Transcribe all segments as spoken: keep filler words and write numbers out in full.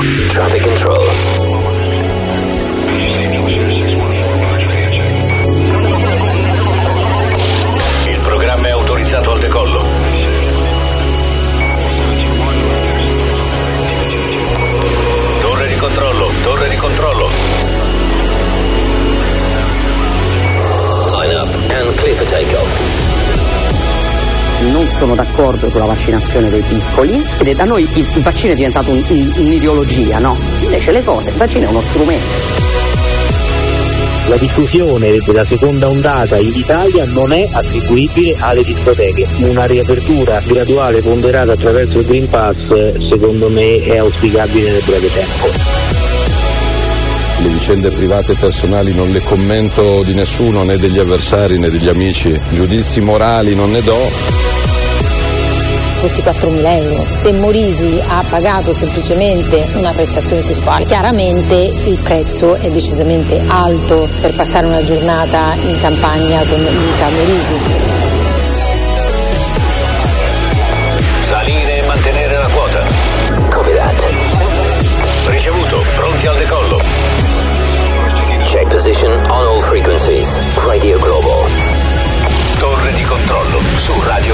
Traffic control. Il programma è autorizzato al decollo. Torre di controllo, torre di controllo. Line up and clear for takeoff. Non sono d'accordo sulla vaccinazione dei piccoli, ed da noi il, il vaccino è diventato un, un, un'ideologia, no? Invece le cose, il vaccino è uno strumento. La diffusione della seconda ondata in Italia non è attribuibile alle discoteche. Una riapertura graduale ponderata attraverso il Green Pass secondo me è auspicabile nel breve tempo. Le vicende private e personali non le commento di nessuno, né degli avversari né degli amici. Giudizi morali non ne do. Questi quattromila euro, se Morisi ha pagato semplicemente una prestazione sessuale, chiaramente il prezzo è decisamente alto per passare una giornata in campagna con Luca Morisi. Salire e mantenere la quota. Copy that. Ricevuto, pronti al decollo. Check position on all frequencies. Radio Globo. Torre di controllo su Radio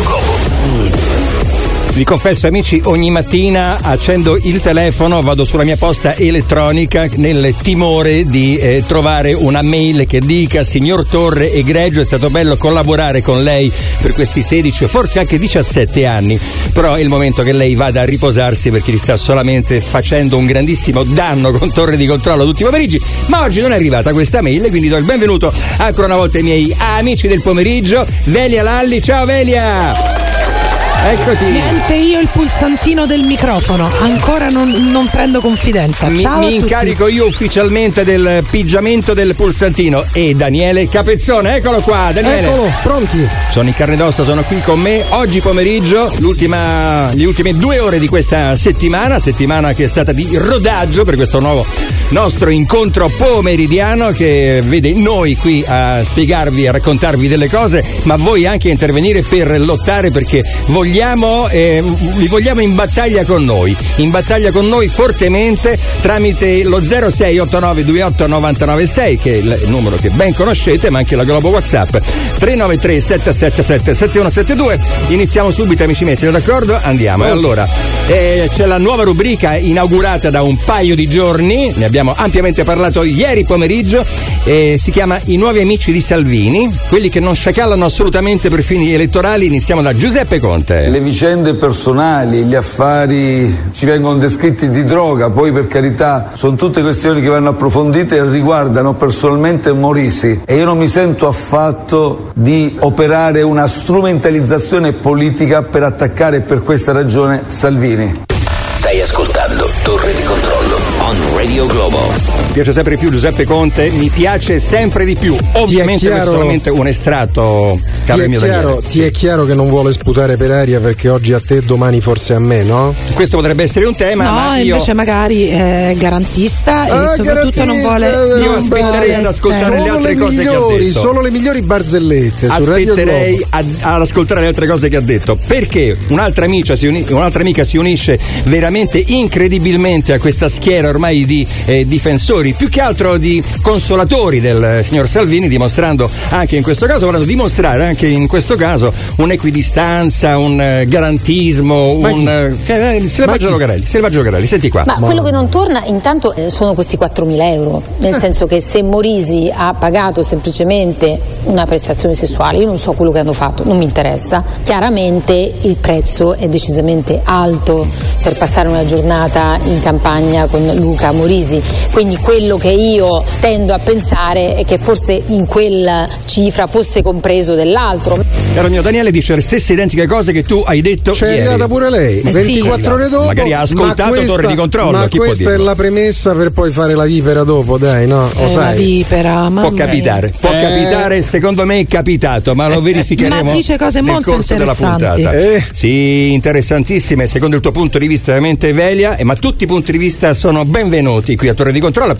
Globo. Vi confesso, amici, ogni mattina accendo il telefono, vado sulla mia posta elettronica nel timore di eh, trovare una mail che dica: signor Torre, egregio, è stato bello collaborare con lei per questi sedici o forse anche diciassette anni, però è il momento che lei vada a riposarsi perché gli sta solamente facendo un grandissimo danno con Torre di controllo tutti i pomeriggi. Ma oggi non è arrivata questa mail, quindi do il benvenuto ancora una volta ai miei amici del pomeriggio, Velia Lalli. Ciao Velia! Eccoti. Niente, io il pulsantino del microfono, ancora non, non prendo confidenza. Ciao mi, a mi tutti. incarico io ufficialmente del pigiamento del pulsantino. E Daniele Capezzone, eccolo qua, Daniele. Eccolo, pronti. Sono in carne ed ossa, sono qui con me oggi pomeriggio, l'ultima, le ultime due ore di questa settimana, settimana che è stata di rodaggio per questo nuovo nostro incontro pomeridiano che vede noi qui a spiegarvi, a raccontarvi delle cose, ma voi anche a intervenire per lottare, perché vogliamo Vogliamo, eh, li vogliamo in battaglia con noi, in battaglia con noi fortemente tramite lo zero sei otto nove due otto nove nove sei, che è il numero che ben conoscete, ma anche la Globo WhatsApp tre nove tre sette sette sette sette uno sette due. Iniziamo subito, amici miei, siete d'accordo? Andiamo. E allora eh, c'è la nuova rubrica inaugurata da un paio di giorni, ne abbiamo ampiamente parlato ieri pomeriggio, eh, si chiama I nuovi amici di Salvini, quelli che non sciacallano assolutamente per fini elettorali. Iniziamo da Giuseppe Conte. Le vicende personali, gli affari ci vengono descritti di droga, poi per carità sono tutte questioni che vanno approfondite e riguardano personalmente Morisi, e io non mi sento affatto di operare una strumentalizzazione politica per attaccare per questa ragione Salvini. Stai ascoltando Torre di controllo on Radio Globo. Mi piace sempre di più Giuseppe Conte, mi piace sempre di più. Ovviamente questo è solamente un estratto, caro ti è, mio chiaro, Daniele. ti Sì. è chiaro che non vuole sputare per aria perché oggi a te, domani forse a me, no? Questo potrebbe essere un tema, No, ma io invece magari è garantista Ah, e soprattutto non vuole. Io non aspetterei vuole ad ascoltare essere- le Solo altre le cose che ha migliori, detto. solo le migliori barzellette su Radio Aspetterei Globo. ad, ad ascoltare le altre cose che ha detto, perché un'altra amica si, uni, un'altra amica si unisce veramente incredibilmente a questa schiera ormai di eh, difensori, più che altro di consolatori del signor Salvini, dimostrando anche in questo caso, volendo dimostrare anche in questo caso un'equidistanza, un eh, garantismo, Ma un eh, eh, Selvaggio Lucarelli, Selvaggio Lucarelli, senti qua. Ma quello che non torna intanto eh, sono questi quattromila euro, nel senso che se Morisi ha pagato semplicemente una prestazione sessuale, io non so quello che hanno fatto, non mi interessa, chiaramente il prezzo è decisamente alto per passare una giornata in campagna con Luca Morisi, quindi quello che io tendo a pensare è che forse in quella cifra fosse compreso dell'altro. Caro mio Daniele dice le stesse identiche cose che tu hai detto C'è ieri. arrivata pure lei, Eh sì. ventiquattro ore dopo. Magari ha ascoltato ma questa, Torre di controllo, ma chi può questa è dirlo? la premessa per poi fare la vipera dopo, dai, no? Lo Eh, la sai. vipera, mamma Può mia. capitare, può Eh. capitare, secondo me è capitato, ma lo verificheremo. Ma dice cose nel molto corso della interessanti. puntata. Eh. Sì, interessantissime, secondo il tuo punto di vista veramente, Velia, eh, ma tutti i punti di vista sono benvenuti qui a Torre di Controllo, a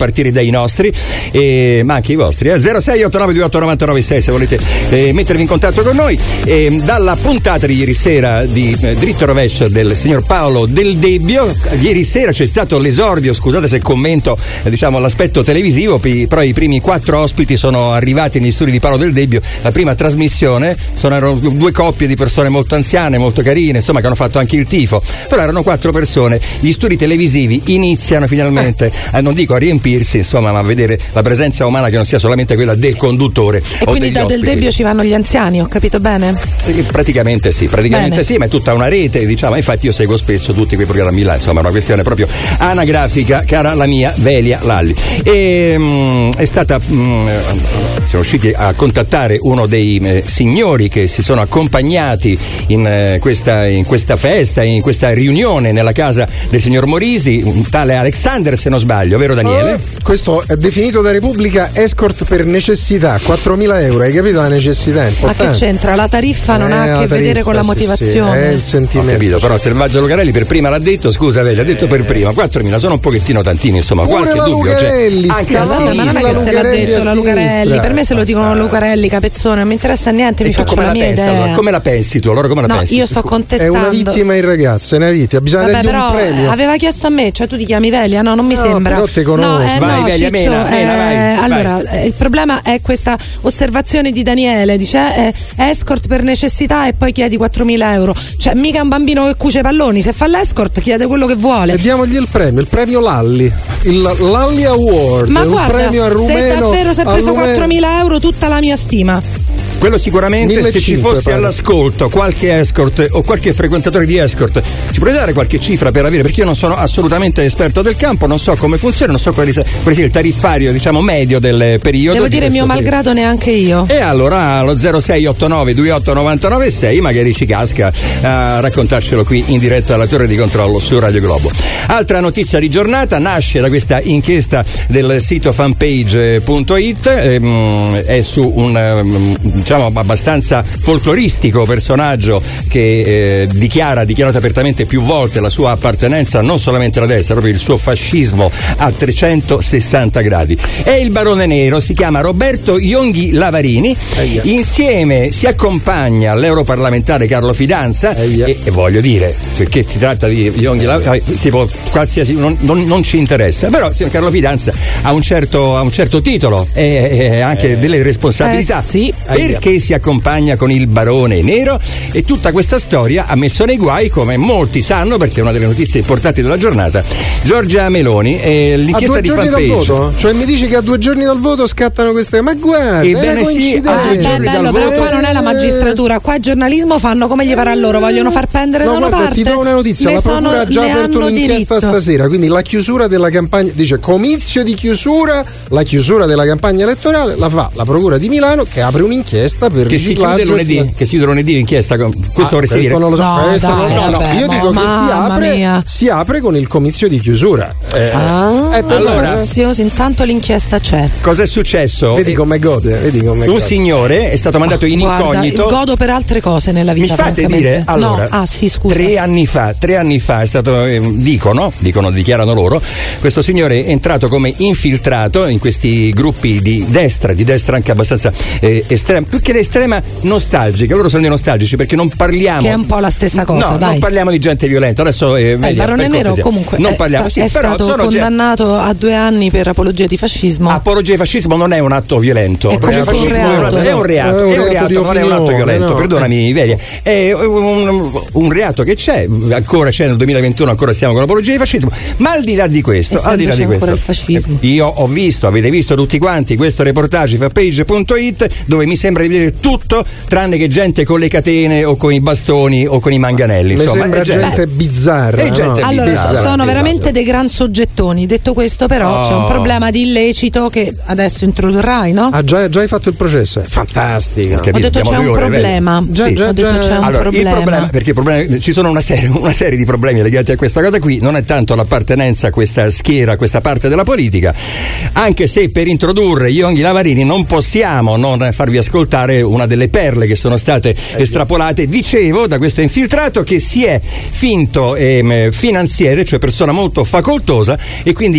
partire dai nostri, eh, ma anche i vostri. Eh? zero sei otto nove due otto nove nove sei se volete eh, mettervi in contatto con noi. Eh, dalla puntata di ieri sera di eh, Dritto Rovescio del signor Paolo Del Debbio, ieri sera c'è stato l'esordio, scusate se commento eh, diciamo l'aspetto televisivo, pi, però i primi quattro ospiti sono arrivati negli studi di Paolo Del Debbio, la prima trasmissione, sono erano due coppie di persone molto anziane, molto carine, insomma, che hanno fatto anche il tifo, però erano quattro persone. Gli studi televisivi iniziano finalmente a, non dico a riempirsi, insomma, ma a vedere la presenza umana che non sia solamente quella del conduttore. E quindi da Del Debbio ci vanno gli anziani, ho capito bene? Eh, praticamente sì, praticamente bene. sì, ma è tutta una rete, diciamo, infatti io seguo spesso tutti quei programmi là, insomma, è una questione proprio anagrafica, cara la mia Velia Lalli. E mh, è stata mh, siamo riusciti a contattare uno dei eh, signori che si sono accompagnati in, eh, questa, in questa festa, in questa riunione nella casa del signor Morisi, un tale Alexander, se non sbaglio, vero Daniele? Oh, questo è definito da Repubblica escort per necessità, quattromila euro, hai capito la necessità? Ma che c'entra? La tariffa non eh, ha a che tariffa, vedere con la sì, motivazione. Sì, è il sentimento. Ho capito, però Selvaggio Lucarelli per prima l'ha detto, scusa Veglia, ha detto per prima, quattromila sono un pochettino tantini, insomma, Pure qualche la dubbio Lucarelli, c'è. sì, Anche vabbè, ma non è che se l'ha detto la Lucarelli, per me se lo dicono Lucarelli, Capezzone, non mi interessa niente, e mi faccio come la, la mia pensa, idea. allora? Come la pensi tu? Allora come la no, pensi? io sto Scusa. contestando. È una vittima il ragazzo, è una vittima, bisogna Vabbè, dargli però un premio. aveva chiesto a me, cioè tu ti chiami Velia? No, non mi No, sembra. però te conosco. No, eh, Vai, no, Velia, Ciccio, mena, mena, eh, vai, allora, vai. eh, il problema è questa osservazione di Daniele, dice eh, escort per necessità e poi chiedi quattromila euro. Cioè, mica un bambino che cuce palloni, se fa l'escort chiede quello che vuole. E diamogli il premio, il premio Lalli, il Lalli Award, Ma un guarda, premio a se rumeno, davvero si è a preso rumeno. quattromila euro, tutta la mia stima. Quello sicuramente, se ci millecinquecento fosse pare. all'ascolto qualche escort o qualche frequentatore di escort, ci puoi dare qualche cifra per avere, perché io non sono assolutamente esperto del campo, non so come funziona, non so quale sia il tariffario, diciamo, medio del periodo. Devo dire mio malgrado neanche io. E allora allo zero sei otto nove due otto nove nove sei magari ci casca a raccontarcelo qui in diretta alla torre di controllo su Radio Globo. Altra notizia di giornata nasce da questa inchiesta del sito fanpage punto it, ehm, è su un ehm, diciamo abbastanza folcloristico personaggio che eh, dichiara, ha dichiarato apertamente più volte la sua appartenenza non solamente alla destra, proprio il suo fascismo a trecentosessanta gradi. È il Barone Nero, si chiama Roberto Ionghi Lavarini, Eia. Insieme si accompagna all'europarlamentare Carlo Fidanza e, e voglio dire, perché si tratta di Ionghi Lavarini, si può, qualsiasi, non, non, non ci interessa, però Carlo Fidanza ha un certo, ha un certo titolo e, e anche eh. delle responsabilità. Eh, sì. Perché si accompagna con il Barone Nero? E tutta questa storia ha messo nei guai, come molti sanno, perché è una delle notizie importanti della giornata, Giorgia Meloni e l'inchiesta di fanpage. A due giorni dal voto? Cioè mi dici che a due giorni dal voto scattano queste... Ma guarda, ebbene è una sì, a due Beh, giorni bello, dal però voto. qua non è la magistratura, qua il giornalismo fanno come gli pare a loro, vogliono far pendere no, da una guarda, parte. ti do una notizia, ne la procura sono, ha già ne aperto hanno un'inchiesta diritto. stasera, quindi la chiusura della campagna, dice comizio di chiusura, la chiusura della campagna elettorale la fa la procura di Milano che apre un'inchiesta per che si chiude lunedì, che si chiude lunedì l'inchiesta. Questo ah, vorrei questo dire. non lo so, No, questo dai, non, no, no, vabbè, io dico ma che si apre, mia. si apre con il comizio di chiusura. Eh, Ah, eh, per allora, Prezioso, intanto l'inchiesta c'è. Cosa è successo? vedi come gode, vedi come Un gode. signore è stato mandato in Guarda, incognito. godo per altre cose nella Mi vita. fate francamente. dire, allora, no. ah, sì, scusa. tre anni fa, tre anni fa è stato, eh, dicono, dicono, dichiarano loro, questo signore è entrato come infiltrato in questi gruppi di destra, di destra anche abbastanza eh, estrema, più che l'estrema nostalgica, loro sono dei nostalgici perché non parliamo. Che è un po' la stessa cosa, no, dai. non parliamo di gente violenta, adesso eh, Eh, il Barone Nero comunque non è, parliamo, sta- sì, è però stato sono condannato a due anni per apologia di fascismo. Apologia di fascismo non è un atto violento. È comunque Il fascismo un è un reato. atto, è un reato, È un è un reato reato, di non è un atto opinione, violento, no. perdonami Velia. È un, un reato che c'è, ancora c'è nel duemilaventuno, ancora stiamo con l'apologia di fascismo. Ma al di là di questo, E al di là sempre di c'è ancora questo, il fascismo. io ho visto, avete visto tutti quanti questo reportage fanpage punto it dove mi sembra di vedere tutto tranne che gente con le catene o con i bastoni o con i manganelli. Mi Insomma, sembra è gente, gente bizzarra, è gente no? Allora, bizzarra, sono esatto. veramente dei gran soggettoni. Detto questo, però, Oh. c'è un problema di illecito che adesso introdurrai, no? Ah, già, già hai fatto il processo? È fantastica. Capito? Ho detto Abbiamo c'è due un ore, problema. vedi? Già, Sì. già, Ho detto c'è un Allora, problema. il problema, perché il problema, ci sono una serie, una serie di problemi legati a questa cosa qui, non è tanto l'appartenenza a questa schiera, a questa parte della politica, anche se per introdurre Ionghi Lavarini non possiamo non farvi ascoltare una delle perle che sono state estrapolate, dicevo, da questo infiltrato che si è finto eh, finanziere, cioè persona molto facoltosa, e quindi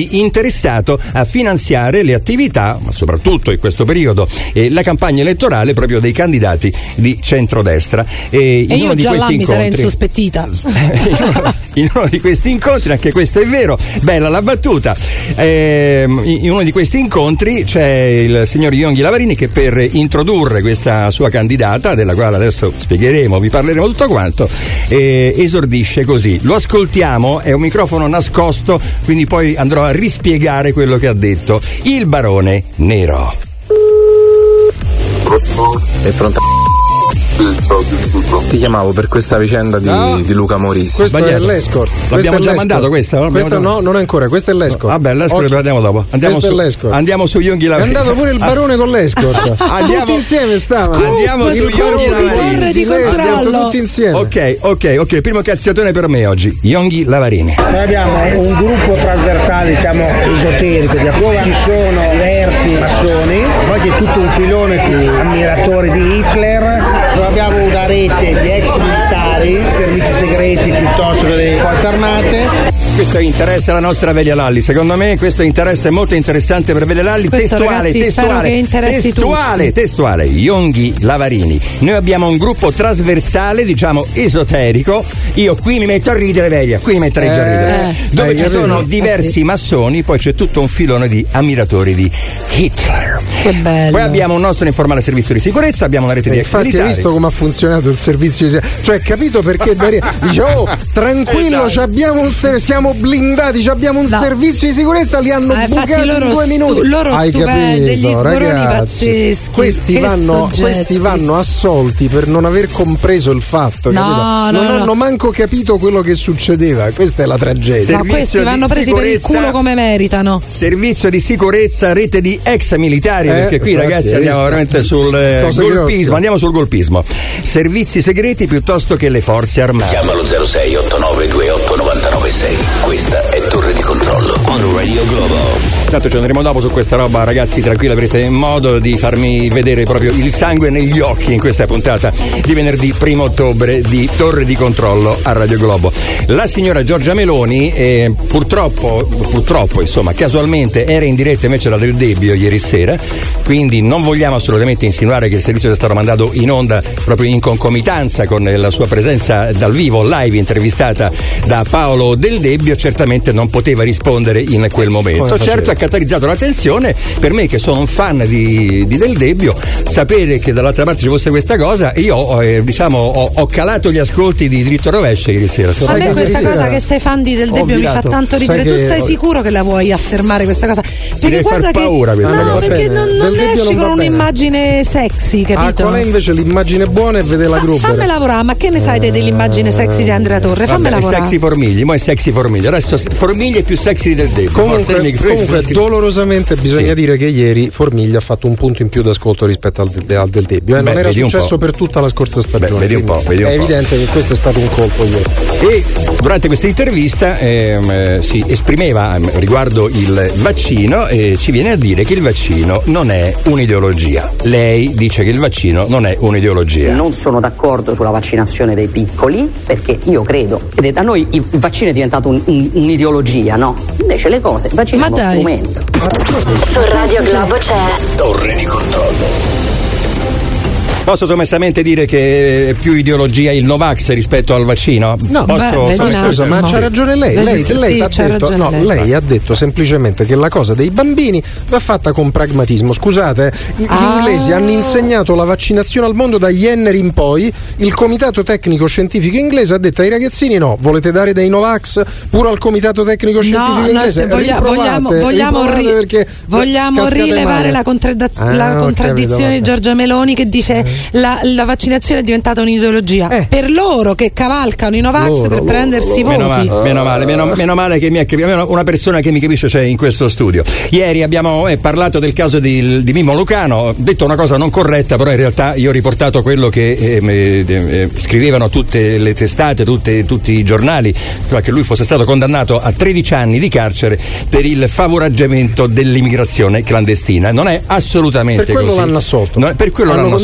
quindi interessato a finanziare le attività, ma soprattutto in questo periodo, eh, la campagna elettorale proprio dei candidati di centrodestra. E, in e io uno di già questi là mi sarei incontri, insospettita. in, uno, in uno di questi incontri, anche questo è vero, bella la battuta, eh, in uno di questi incontri c'è il signor Yonghi Lavarini che per introdurre questa sua candidata, della quale adesso spiegheremo, vi parleremo tutto quanto, eh, esordisce così. Lo ascoltiamo, è un microfono nascosto, quindi poi andrò a rispiegare quello che ha detto. Il barone nero. È pronto? Ti chiamavo per questa vicenda di, no, di Luca Morisi. Questo Sbagliato. è l'escort. L'abbiamo Questo già è mandato questa? No? Questo no, non è ancora, questo è l'escort. Vabbè, l'escort lo prendiamo dopo. Andiamo questo su, è l'escort. Andiamo su Yonghi Lavarini. È andato pure il barone con l'escort. Andiamo, tutti insieme stavano. Andiamo su Yonghi Lavarini. Torre di controllo. Tutti insieme. Ok, ok, ok. Primo cazziatone per me oggi. Yonghi Lavarini. Noi abbiamo un gruppo trasversale, diciamo, esoterico, dove ci sono diversi massoni, poi c'è tutto un filone di ammiratori di Hitler, dove abbiamo una rete di ex militari, servizi segreti piuttosto che delle forze armate. Questo interessa la nostra Velia Lalli, secondo me questo interesse molto interessante per Velia Lalli. Questo, testuale, ragazzi, testuale, che interessi testuale, tutti. testuale, Yonghi Lavarini. Noi abbiamo un gruppo trasversale, diciamo esoterico. Io qui mi metto a ridere, Velia, qui mi metterei già a ridere. Eh, dove eh, ci sono eh, diversi sì. massoni, poi c'è tutto un filone di ammiratori di Hitler. Che bello. Poi abbiamo un nostro informale servizio di sicurezza, abbiamo una rete di ex Infatti militari. hai visto come ha funzionato il servizio di cioè capito perché Daria dice oh tranquillo Esatto. abbiamo un ser- siamo blindati abbiamo un No. servizio di sicurezza li hanno Ah, infatti bucati loro in due stu- minuti loro hai stupendi, capito, degli sboroni ragazzi? pazzeschi. Questi Che vanno, soggetti. questi vanno assolti per non aver compreso il fatto, No, capito? no, non no. hanno manco capito quello che succedeva, questa è la tragedia. Ma Servizio questi di vanno presi per il sicurezza. culo come meritano. Servizio di sicurezza, rete di ex militari, Eh, perché qui infatti, ragazzi hai andiamo visto? veramente sul eh, Cose golpismo, grosse. andiamo sul golpismo. Servizi segreti piuttosto che le forze armate. Chiamalo zero sei otto nove due otto nove nove sei. Questa è Torre di Controllo on Radio Globo. Tanto ci andremo dopo su questa roba, ragazzi, tranquilli, avrete modo di farmi vedere proprio il sangue negli occhi in questa puntata di venerdì primo ottobre di Torre di Controllo a Radio Globo. La signora Giorgia Meloni eh, purtroppo, purtroppo insomma casualmente era in diretta invece da Del Debbio ieri sera, quindi non vogliamo assolutamente insinuare che il servizio sia stato mandato in onda proprio in concomitanza con la sua presenza dal vivo, live, intervistata da Paolo Del Debbio, certamente non poteva rispondere in quel momento. Certo, ha catalizzato l'attenzione per me che sono un fan di, di Del Debbio, sapere che dall'altra parte ci fosse questa cosa, e io eh, diciamo ho, ho calato gli ascolti di Dritto Rovescio ieri sera. A me questa sera cosa che sei fan di Del ho Debbio mi fa virato. tanto ridere. Sai Tu che- sei sicuro che la vuoi affermare questa cosa? Perché deve guarda far che paura questa no, cosa. perché Va non, bene. non Del ne Debbio esci non con va bene. un'immagine sexy, Ah, capito? qual è invece l'immagine buona e vede la Ma Gruber? fammi lavorare, ma che ne sai te dell'immagine sexy di Andrea Torre? Fammi Vabbè, lavorare. sexy Formigli, mo è sexy Formigli, adesso Formigli è più sexy di Del Debbio. Comunque, Forza, mi- comunque dolorosamente bisogna Sì. dire che ieri Formiglia ha fatto un punto in più d'ascolto rispetto al, al Del Debbio. Eh, Beh, non era vedi un successo po'. per tutta la scorsa stagione. Beh, vedi un quindi po', vedi un è po'. evidente che questo è stato un colpo ieri. E durante questa intervista ehm, eh, si esprimeva ehm, riguardo il vaccino e ci viene a dire che il vaccino non è un'ideologia. Lei dice che il vaccino non è un'ideologia. Non sono d'accordo sulla vaccinazione dei piccoli perché io credo che da noi il vaccino è diventato un- un- un'ideologia, no? Invece le cose, il vaccino Ma è uno dai. strumento. Su Radio Globo c'è Torre di Controllo. Posso sommessamente dire che è più ideologia il Novax rispetto al vaccino? No, Posso, beh, vedi sommessamente- un Scusa, ma attimo. c'ha ragione lei. Vedi, Lei, sì, lei sì, t'ha c'ha detto, ragione no, lei. lei ha detto semplicemente che la cosa dei bambini va fatta con pragmatismo. Scusate, eh, gli Ah. inglesi hanno insegnato la vaccinazione al mondo da Jenner in poi. Il comitato tecnico scientifico inglese ha detto ai ragazzini: no, volete dare dei Novax pure al comitato tecnico scientifico No, no, inglese? se voglia- Riprovate, vogliamo, vogliamo, riprovate ri- perché vogliamo cascate rilevare male. la, contradda- Ah, la ho contraddizione capito, di Giorgia Meloni che dice la, la vaccinazione è diventata un'ideologia. Eh. Per loro che cavalcano i Novax Loro, per loro, prendersi i loro. Meno voti. male, meno male, meno, meno male che mi ha capito, almeno una persona che mi capisce c'è in questo studio. Ieri abbiamo eh, parlato del caso di, di Mimmo Lucano, ho detto una cosa non corretta, però in realtà io ho riportato quello che eh, eh, eh, scrivevano tutte le testate, tutte, tutti i giornali, cioè che lui fosse stato condannato a tredici anni di carcere per il favoraggiamento dell'immigrazione clandestina. Non è assolutamente Per quello così. l'hanno assolto. Non è- per quello Hanno l'hanno condannato assolto.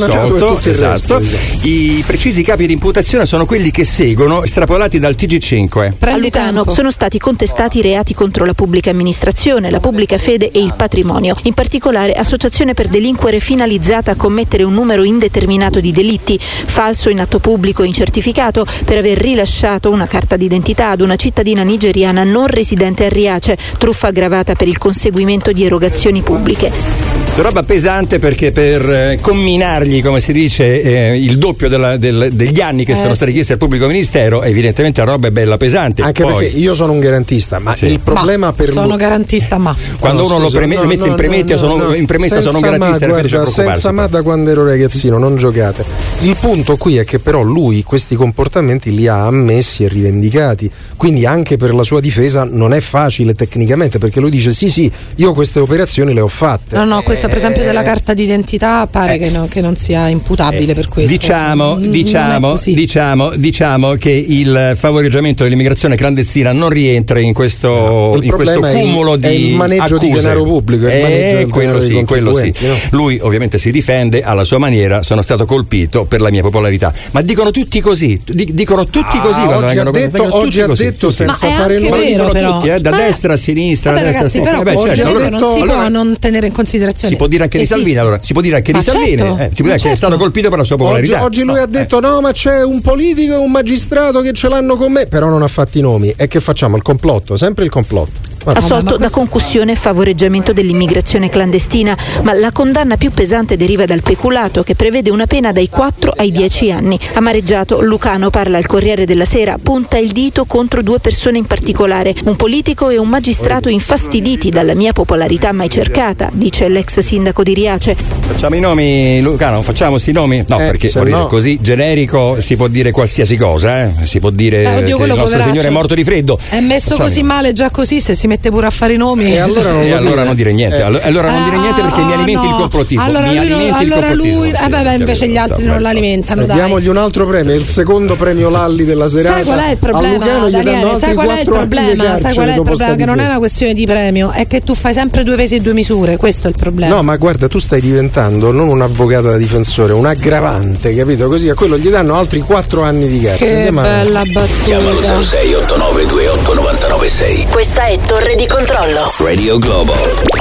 esatto, tutto il esatto. resto, esatto. I precisi capi di imputazione sono quelli che seguono, estrapolati dal T G cinque. A Lucano sono stati contestati reati contro la pubblica amministrazione, la pubblica fede e il patrimonio. In particolare associazione per delinquere finalizzata a commettere un numero indeterminato di delitti, falso in atto pubblico incertificato per aver rilasciato una carta d'identità ad una cittadina nigeriana non residente a Riace, truffa aggravata per il conseguimento di erogazioni pubbliche. Roba pesante, perché per eh, comminargli, come si dice, eh, il doppio della, del, degli anni che Eh, sono stati sì. chiesti al pubblico ministero, evidentemente la roba è bella pesante. Anche Poi, perché io sono un garantista, ma Sì. il problema Ma per sono lui- garantista, ma quando No, uno scusa, lo preme- no, mette no, in premessa, no, sono, no. in premessa Senza sono garantista, ma, non fece guarda, preoccuparsi. senza ma da quando ero ragazzino, non giocate. Il punto qui è che però lui questi comportamenti li ha ammessi e rivendicati, quindi anche per la sua difesa non è facile tecnicamente, perché lui dice sì sì, io queste operazioni le ho fatte. no, no, questa per esempio della carta d'identità pare eh. che, no, che non sia imputabile per questo. Diciamo, Mm, non è diciamo, così. diciamo, diciamo che il favoreggiamento dell'immigrazione clandestina non rientra in questo, Il in questo problema è il- cumulo è di il maneggio di accuse. denaro pubblico, è il maneggio Eh, del quello denaro dei sì, quello sì. contribuenti, Lui ovviamente si difende alla sua maniera. Sono stato colpito per la mia popolarità, ma dicono tutti così, di- dicono tutti così. Ah, quando oggi vengono- ha detto- vengono tutti oggi ha così, detto tutti. senza Ma è fare anche nulla. Lo vero, dicono però. tutti, eh, da Ma- destra a sinistra, Vabbè, da destra a ragazzi, sinistra. però Eh, beh, oggi certo, ha allora- detto non si allora- può non tenere in considerazione. si può dire anche di Esiste. Salvini, allora si può dire anche Ma di Salvini, certo, eh, si può dire ma che è certo. stato colpito per la sua Oggi, popolarità. oggi lui No, ha detto no, ma c'è un politico e un magistrato che ce l'hanno con me, però non ha fatti i nomi. E che facciamo? Il complotto, sempre il complotto. Vabbè. Assolto da concussione e favoreggiamento dell'immigrazione clandestina, ma la condanna più pesante deriva dal peculato, che prevede una pena dai quattro ai dieci anni. Amareggiato, Lucano parla al Corriere della Sera, punta il dito contro due persone in particolare, un politico e un magistrato infastiditi dalla mia popolarità mai cercata, dice l'ex sindaco di Riace. Facciamo i nomi, Lucano, facciamo sti nomi? No, Eh, perché se vuol dire, no- così generico si può dire qualsiasi cosa, eh? Si può dire Eh, oddio, che il quello nostro poveraccio Signore è morto di freddo. È messo Facciamo- così male già così, se si mette pure a fare i nomi. E allora non E lo allora dire. non dire niente, Eh. allo- allora non dire niente perché mi Ah, alimenti no. il complottismo. Allora mi lui, non- alimenti il allora complottismo. lui, eh, beh, beh, invece gli altri non l'alimentano, dai. Diamogli un altro premio, il secondo premio Lalli della serata. Sai qual è il A problema, Lugano gli danno Daniele? altri Sai qual è il quattro anni di problema? Sai carcere qual è il dopo problema? sta Che non è difesa. una questione di premio, è che tu fai sempre due pesi e due misure, questo è il problema. No, ma guarda, tu stai diventando non un avvocato da difensore, un aggravante, capito? Così a quello gli danno altri quattro anni di carcere. Che Andiamo avanti. bella Chiamalo battuta. zero sei otto nove due otto nove nove sei. Questa è Torre di Controllo. Radio Globo.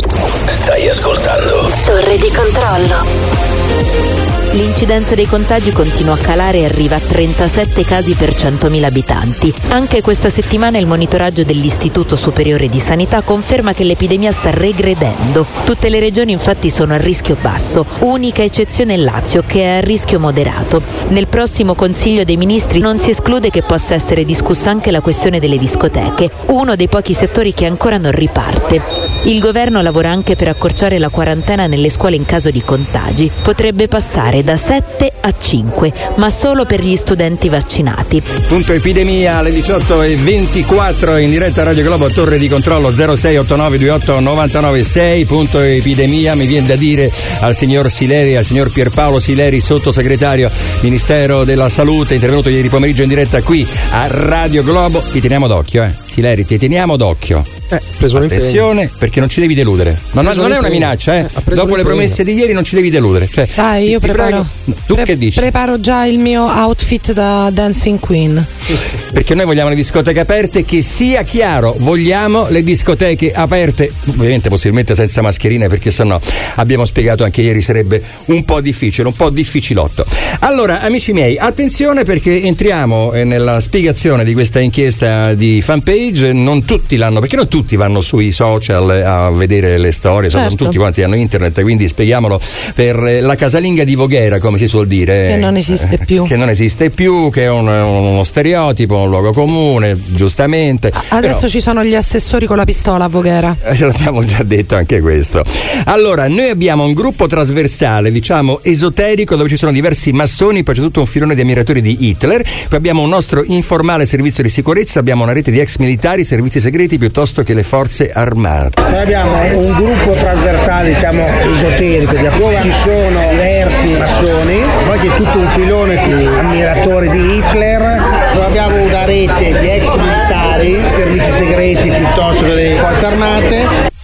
Stai ascoltando. Torre di Controllo. L'incidenza dei contagi continua a calare e arriva a trentasette casi per centomila abitanti. Anche questa settimana il monitoraggio dell'Istituto Superiore di Sanità conferma che l'epidemia sta regredendo. Tutte le regioni infatti sono a rischio basso, unica eccezione il Lazio che è a rischio moderato. Nel prossimo Consiglio dei Ministri non si esclude che possa essere discussa anche la questione delle discoteche, uno dei pochi settori che ancora non riparte. Il governo lavora anche per accorciare la quarantena nelle scuole in caso di contagi. Potrebbe passare da sette a cinque, ma solo per gli studenti vaccinati. Punto epidemia alle diciotto e ventiquattro in diretta a Radio Globo, Torre di Controllo zero sei otto nove due otto nove nove sei. Punto epidemia, mi viene da dire al signor Sileri, al signor Pierpaolo Sileri, sottosegretario Ministero della Salute, intervenuto ieri pomeriggio in diretta qui a Radio Globo. Ti teniamo d'occhio, eh. Sileri, ti teniamo d'occhio. Eh, preso un impegno. Attenzione, perché non ci devi deludere. Non, Preso non è un una impegno. minaccia, eh. Eh, ha preso Dopo un le impegno. promesse di ieri non ci devi deludere. Cioè, Dai, io ti preparo, prego. Tu pre- che dici? preparo già il mio outfit da Dancing Queen. Perché noi vogliamo le discoteche aperte, che sia chiaro, vogliamo le discoteche aperte, ovviamente possibilmente senza mascherine, perché sennò abbiamo spiegato anche ieri sarebbe un po' difficile, un po' difficilotto. Allora, amici miei, attenzione perché entriamo eh, nella spiegazione di questa inchiesta di Fanpage. Non tutti l'hanno, perché non tutti vanno sui social a vedere le storie, Certo. non tutti quanti hanno internet, quindi spieghiamolo per eh, la casalinga di Voghera, come si suol dire, Che non esiste più. che non esiste più, che è un, uno stereotipo, un luogo comune, giustamente. Adesso Però, ci sono gli assessori con la pistola a Voghera. eh, l'abbiamo già detto anche questo. Allora, noi abbiamo un gruppo trasversale, diciamo esoterico, dove ci sono diversi massoni, poi c'è tutto un filone di ammiratori di Hitler, poi abbiamo un nostro informale servizio di sicurezza, abbiamo una rete di ex militari, servizi segreti piuttosto che le forze armate. Noi abbiamo un gruppo trasversale, diciamo, esoterico, di dove ci sono diversi massoni, poi c'è tutto un filone di ammiratori di Hitler, noi abbiamo una rete di ex militari, servizi segreti piuttosto che le forze armate.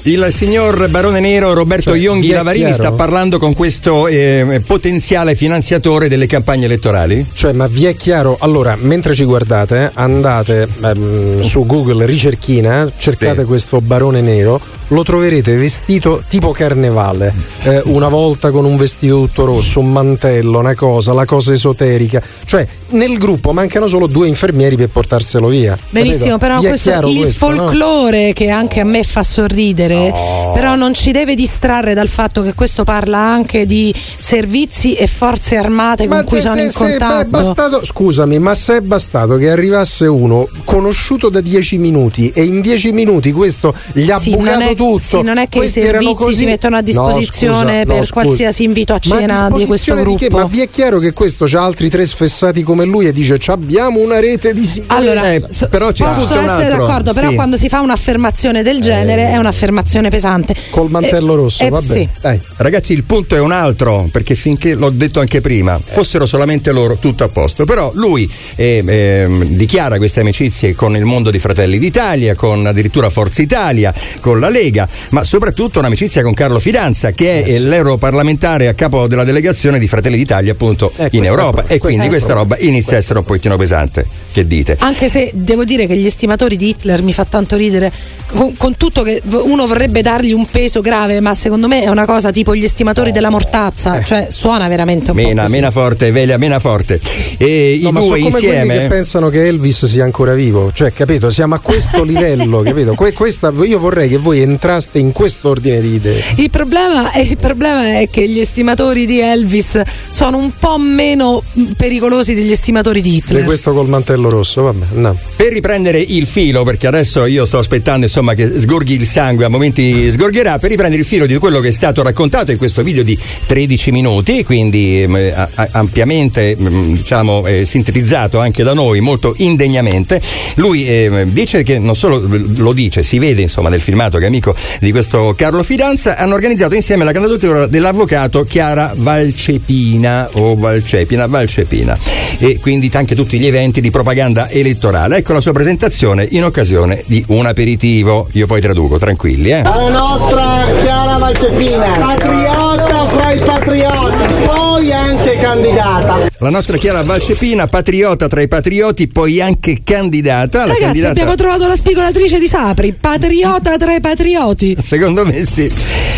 Il signor Barone Nero Roberto Cioè, Ionghi vi è Lavarini chiaro? sta parlando con questo eh, potenziale finanziatore delle campagne elettorali? Cioè, ma vi è chiaro? Allora, mentre ci guardate, eh, andate ehm, su Google, ricerchina, cercate Sì. questo Barone Nero, lo troverete vestito tipo carnevale, eh, una volta con un vestito tutto rosso, un mantello, una cosa, la cosa esoterica. Cioè, nel gruppo mancano solo due infermieri per portarselo via. Benissimo, capito? però Vi è questo, chiaro il questo, no? folklore che anche a me fa sorridere, però non ci deve distrarre dal fatto che questo parla anche di servizi e forze armate con Ma cui se, sono se, in se è contatto. bastato, scusami, ma se è bastato che arrivasse uno conosciuto da dieci minuti e in dieci minuti questo gli ha Sì, bucato non è, tutto. sì, non è che i Questi erano servizi così. si mettono a disposizione No, scusa, per no, scusa. qualsiasi invito a Ma a cena di questo disposizione gruppo. che? Ma vi è chiaro che questo c'ha altri tre sfessati come lui e dice abbiamo una rete di sicurezza. Allora, Eh, so- però c'è posso tutto un essere altro. d'accordo, però Sì. quando si fa un'affermazione del genere è un'affermazione pesante. Col mantello Eh, rosso, eh, vabbè. sì. Dai. Ragazzi, il punto è un altro, perché finché l'ho detto anche prima, fossero solamente loro, tutto a posto. Però lui eh, ehm, dichiara queste amicizie con il mondo di Fratelli d'Italia, con addirittura Forza Italia, con la Lega, ma soprattutto un'amicizia con Carlo Fidanza, che è Eh, sì. l'europarlamentare a capo della delegazione di Fratelli d'Italia appunto Eh, in questo è Europa. pro- E questo quindi è questa pro- roba inizia a essere un pochettino pesante. Che dite? Anche se devo dire che gli estimatori di Hitler mi fa tanto ridere, con, con tutto che v- uno vorrebbe dargli un peso grave, ma secondo me è una cosa tipo gli estimatori della mortazza, cioè suona veramente un po' Mena, così. mena forte, Velia, mena forte. E No, i ma sono due come quelli insieme. che pensano che Elvis sia ancora vivo, cioè capito? Siamo a questo livello, capito? Que- questa, io vorrei che voi entraste in quest'ordine di idee. Il problema, è, il problema è che gli estimatori di Elvis sono un po' meno mh, pericolosi degli estimatori di Di Hitler. questo col mantello rosso, vabbè, no. Per riprendere il filo, perché adesso io sto aspettando insomma che sgorghi il sangue, a momenti sgorgherà, per riprendere il filo di quello che è stato raccontato in questo video di tredici minuti, quindi eh, a- ampiamente mh, diciamo eh, sintetizzato anche da noi, molto indegnamente. Lui eh, dice che non solo lo dice, si vede insomma nel filmato che è amico di questo Carlo Fidanza, hanno organizzato insieme la candidatura dell'avvocato Chiara Valcepina o Valcepina, Valcepina, e quindi anche tutti gli eventi di propaganda elettorale. Ecco la sua presentazione in occasione di un aperitivo. Io poi traduco, tranquilli, eh. La nostra Chiara Valcepina, patriota fra i patrioti, poi anche candidata. La nostra Chiara Valcepina, patriota tra i patrioti, poi anche candidata. La Ragazzi, candidata... abbiamo trovato la spigolatrice di Sapri, patriota tra i patrioti. Secondo me sì.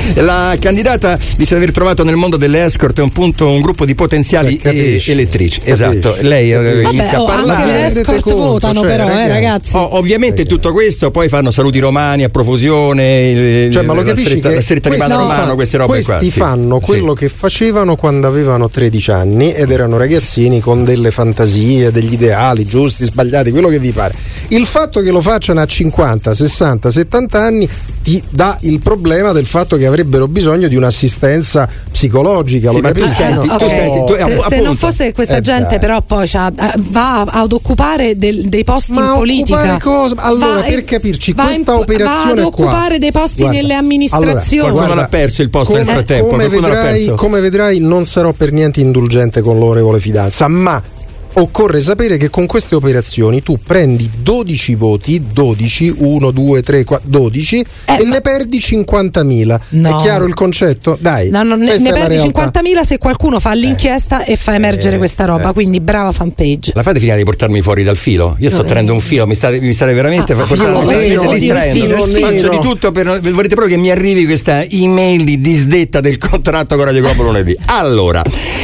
La candidata dice di aver trovato nel mondo delle escort un punto, un gruppo di potenziali Eh, capisci, eh, elettrici. capisci. Esatto. Lei eh, Vabbè, inizia oh, a parlare. anche le rendete escort conto, votano cioè, però, eh, ragazzi. ragazzi. Oh, ovviamente tutto questo poi fanno saluti romani a profusione, il- Cioè, ma lo la capisci stretta, che la stretta di questi mano fa- romano, queste robe questi qua. Sì. fanno Sì. quello che facevano quando avevano tredici anni ed erano ragazzini con delle fantasie, degli ideali giusti, sbagliati, quello che vi pare. Il fatto che lo facciano a cinquanta, sessanta, settanta anni ti dà il problema del fatto che avrebbero bisogno di un'assistenza psicologica, Sì, lo ma tu capisci? senti- no? tu Ok, senti- tu- se, app- se non appunto. fosse questa Eh, gente dai. però poi c'ha- eh, va ad occupare del- dei posti Ma in politica. occupare cosa? Allora, Va- per capirci, va questa in- operazione va ad qua- occupare dei posti Guarda, nelle allora, amministrazioni. Qualcuno l'ha perso il posto come, nel frattempo, come qualcuno l'ha vedrai, perso. come vedrai, non sarò per niente indulgente con l'onorevole Fidanza, ma occorre sapere che con queste operazioni tu prendi dodici voti, dodici, uno, due, tre, quattro, dodici Eh, e ma- ne perdi cinquantamila. No. È chiaro il concetto? Dai. No, no, ne, questa ne è la perdi realtà. cinquantamila se qualcuno fa l'inchiesta e fa emergere Eh, questa roba, eh. quindi brava fanpage. La fate finire di portarmi fuori dal filo? Io sto tenendo un filo, mi state, mi state veramente Ah, portando, filo mi nero, state distraendo. filo Faccio nero. di tutto per. Volete proprio che mi arrivi questa email di disdetta del contratto con Radio Globo lunedì? Allora,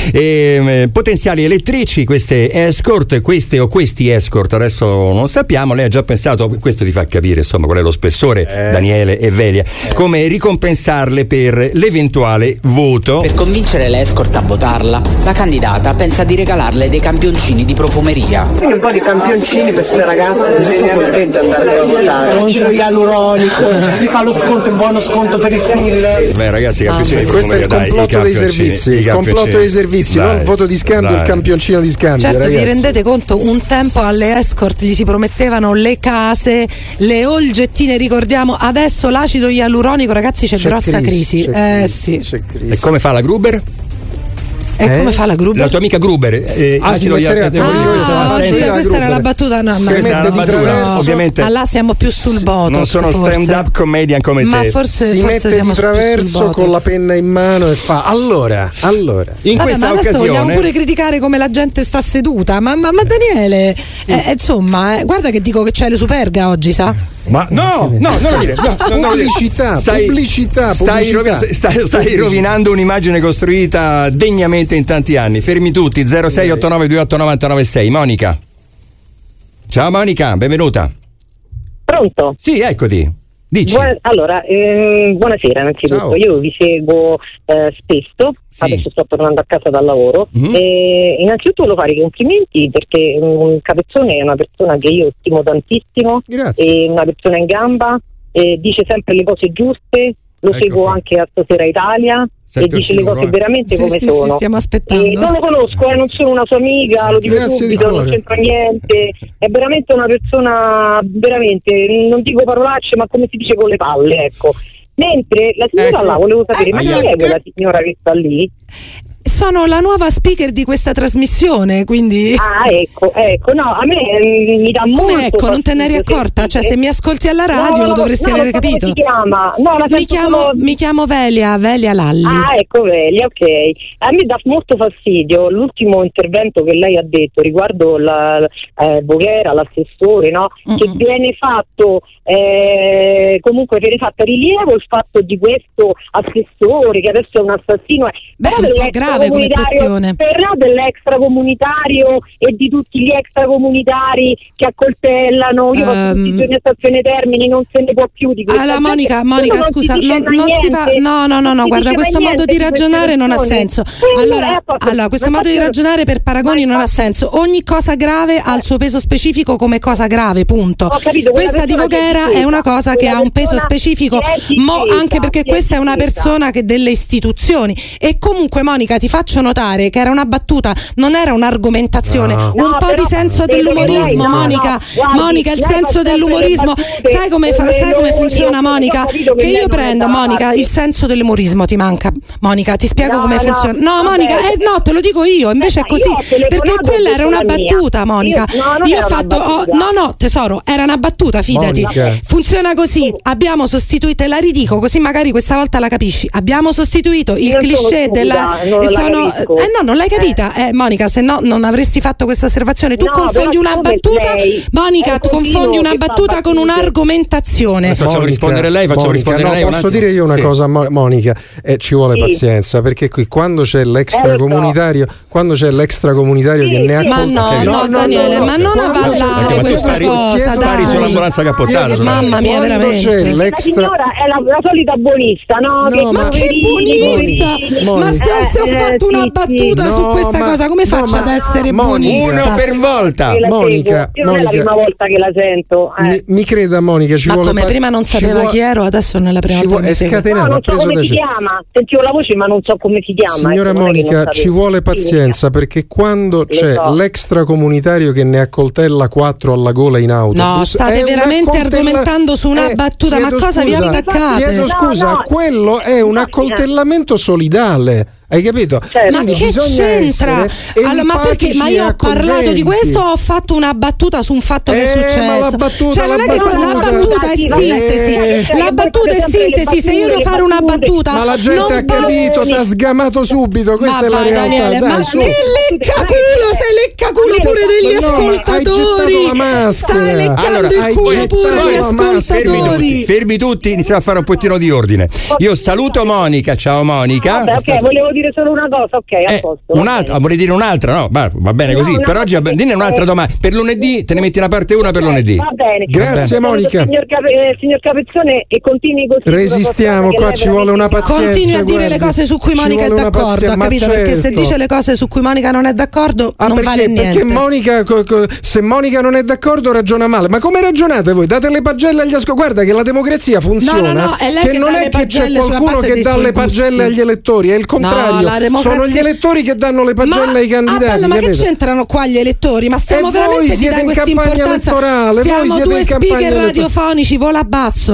ehm, potenziali elettrici, queste escort, queste o questi escort, adesso non sappiamo. Lei ha già pensato, questo ti fa capire insomma qual è lo spessore, Eh. Daniele e Velia, come ricompensarle per l'eventuale voto. Per convincere l'escort a votarla, la candidata pensa di regalarle dei campioncini di profumeria. Un po' di campioncini per queste ragazze, sono contente di andare a votare. Non c'è ialuronico, ti fa lo sconto, un buono sconto per il filler. Beh ragazzi, i campioncini di Questo è il profumeria, dai, i complotto dei campioncini, servizi, i il complotto campioncini. dei servizi, Dai, non il voto di scambio, dai. il campioncino di scambio. Certo, ragazzi. vi rendete conto, un tempo alle escort gli si promettevano le case, le olgettine, ricordiamo, adesso l'acido ialuronico, ragazzi, c'è, C'è grossa crisi. c'è Eh crisi, sì. c'è crisi. E come fa la Gruber? E eh? come fa la Gruber? La tua amica Gruber. Eh, ah, si mettere a te. Ah, sì, questa era la battuta. No, sì, questa era la battuta. No, ovviamente. Ma là siamo più sul botox. Non sono forse. stand-up comedian come ma te. Forse, si forse mette siamo di traverso con la penna in mano e fa allora, allora. In Vabbè, questa ma adesso occasione vogliamo pure criticare come la gente sta seduta. Ma, ma, ma Daniele, eh, insomma, eh, guarda che dico che c'è le Superga oggi, sa? Ma no, no, non lo dire. No, no, non pubblicità, stai, pubblicità, stai, pubblicità. Stai, stai, stai rovinando un'immagine costruita degnamente in tanti anni. Fermi tutti. zero sei otto nove due otto nove nove sei. Monica. Ciao Monica, benvenuta. Pronto? Sì, eccoti. Dici. Buona, allora, ehm, buonasera innanzitutto. Ciao. Io vi seguo eh, spesso, sì. Adesso sto tornando a casa dal lavoro. Mm-hmm. E innanzitutto volevo fare i complimenti perché un Capezzone è una persona che io stimo tantissimo. Grazie. È una persona in gamba, e dice sempre le cose giuste. Lo ecco seguo qui. Anche a Stasera Italia. Sette e dice le cose eh. veramente sì, come sì, sono. Sì, stiamo aspettando. E non lo conosco, eh, non sono una sua amica, lo dico Grazie subito, non c'entra niente. È veramente una persona, veramente, non dico parolacce, ma come si dice con le palle, ecco. Mentre la signora ecco. là, volevo sapere, eh, ma chi ecco. è quella signora che sta lì? Sono la nuova speaker di questa trasmissione, quindi. Ah, ecco, ecco, no, a me eh, mi dà molto. Come ecco, non te ne eri accorta? Cioè, se mi ascolti alla radio no, lo dovresti no, aver no, capito. Come si chiama? No, la mi, chiamo, solo... mi chiamo Velia, Velia Lalli. Ah, ecco, Velia, ok. A me dà molto fastidio l'ultimo intervento che lei ha detto riguardo la eh, Voghera, l'assessore, no? Mm-hmm. Che viene fatto, eh, comunque viene fatto rilievo il fatto di questo assessore che adesso è un assassino. Beh, è un po' grave come questione. Però dell'extracomunitario e di tutti gli extracomunitari che accoltellano, io um, tutti i giorni a Stazione Termini, non se ne può più di questo. Allora Monica, Monica scusa, non, non si fa, no no no no, guarda, questo modo di ragionare non ha senso. Allora, allora questo modo di ragionare per paragoni non ha senso. Ogni cosa grave ha il suo peso specifico come cosa grave, punto. Questa di Voghera è una cosa che ha un peso specifico, mo, anche perché questa è una persona che delle istituzioni. E comunque Monica, ti faccio notare che era una battuta, non era un'argomentazione. No. Un no, po' di senso dell'umorismo, lei, Monica. No, guardi, Monica, il senso dell'umorismo. Sai come, fa, sai come funziona, Monica? Che io prendo, Monica, il senso dell'umorismo ti manca. Monica, ti spiego no, come no, funziona. No, Monica, eh, no, te lo dico io, invece è così. Perché quella era una battuta, Monica. Io, no, io ho fatto. Oh, no, no, tesoro, era una battuta, fidati. Monica. Funziona così. Abbiamo sostituito, te la ridico, così magari questa volta la capisci. Abbiamo sostituito il cliché della. Sono, eh no, non l'hai capita, eh, Monica, se no non avresti fatto questa osservazione. Tu no, confondi una battuta, Monica, tu confondi una battuta con un'argomentazione. Facciamo Monica, rispondere lei, facciamo Monica, rispondere no, lei. Posso dire io una sì. cosa, Monica, eh, ci vuole sì. pazienza, perché qui quando c'è l'extracomunitario, quando c'è l'extracomunitario sì, che ne ha ma no, no, no, Daniele, no, ma non avallare questa spari, cosa, spari sull'ambulanza cappottata. Mamma mia, veramente. C'è la signora è la, la solita buonista, no? no che ma che buonista? Ma se, eh, se ho fatto una battuta no, su questa ma, cosa, come no, faccio ad essere Monica, buonista? Uno per volta. Monica, io non Monica, è la prima volta che la sento. Eh. Mi, mi creda, Monica, ci ma vuole come pa- prima non sapeva vuole, chi ero, adesso non è la prima volta che mi segue. No, non so come si chiama. Sentivo la voce, ma non so come si chiama. Signora ecco, Monica, ci vuole pazienza, perché quando c'è so. l'extracomunitario che ne accoltella quattro alla gola in autobus. No, state veramente argomentando su una eh, battuta, ma cosa scusa, vi attaccate? Chiedo scusa, no, no, quello è un accoltellamento solidale. Hai capito? Certo. Ma che c'entra? Allora, ma perché? Ma io ho parlato di questo o ho fatto una battuta su un fatto che eh, è successo? Ma la battuta, cioè, non la è che battuta, la battuta è sintesi. Eh, la battuta è sintesi. Se io devo fare una battuta, ma la gente ha capito, ti ha sgamato subito. Questa ma è la vai, realtà. Daniele, Dai, ma su. che leccaculo, sei leccaculo pure degli no, ascoltatori. La maschera. Stai leccando allora, il culo pure degli ascoltatori. Fermi tutti, iniziamo a fare un pochino di ordine. Io saluto Monica, ciao Monica. Vabbè, ok, volevo dire solo una cosa, ok. Eh, un'altra, vorrei dire un'altra, no? Va, va bene no, così. Per oggi, dine un'altra domanda. Per lunedì te ne metti una parte una per lunedì. Va bene. Grazie, va bene. Monica. Signor, Cape, signor Capezzone, e continui così. Resistiamo, qua ci vuole una pazienza. Continui a dire guardi, le cose su cui Monica è d'accordo, ha capito? Certo. Perché se dice le cose su cui Monica non è d'accordo, ah, non perché, vale niente. Perché Monica, co, co, se Monica non è d'accordo, ragiona male. Ma come ragionate voi? Date le pagelle agli ascoltatori. Guarda che la democrazia funziona. No, no, no, è lei che, che non dà è le che c'è qualcuno che dà le pagelle agli elettori, è il contrario. No, la democrazia... Sono gli elettori che danno le pagelle ma, ai candidati. Ah, bello, ma che c'entrano qua gli elettori? Ma stiamo e veramente di dare questa importanza? Siamo due speaker radiofonici, vola basso.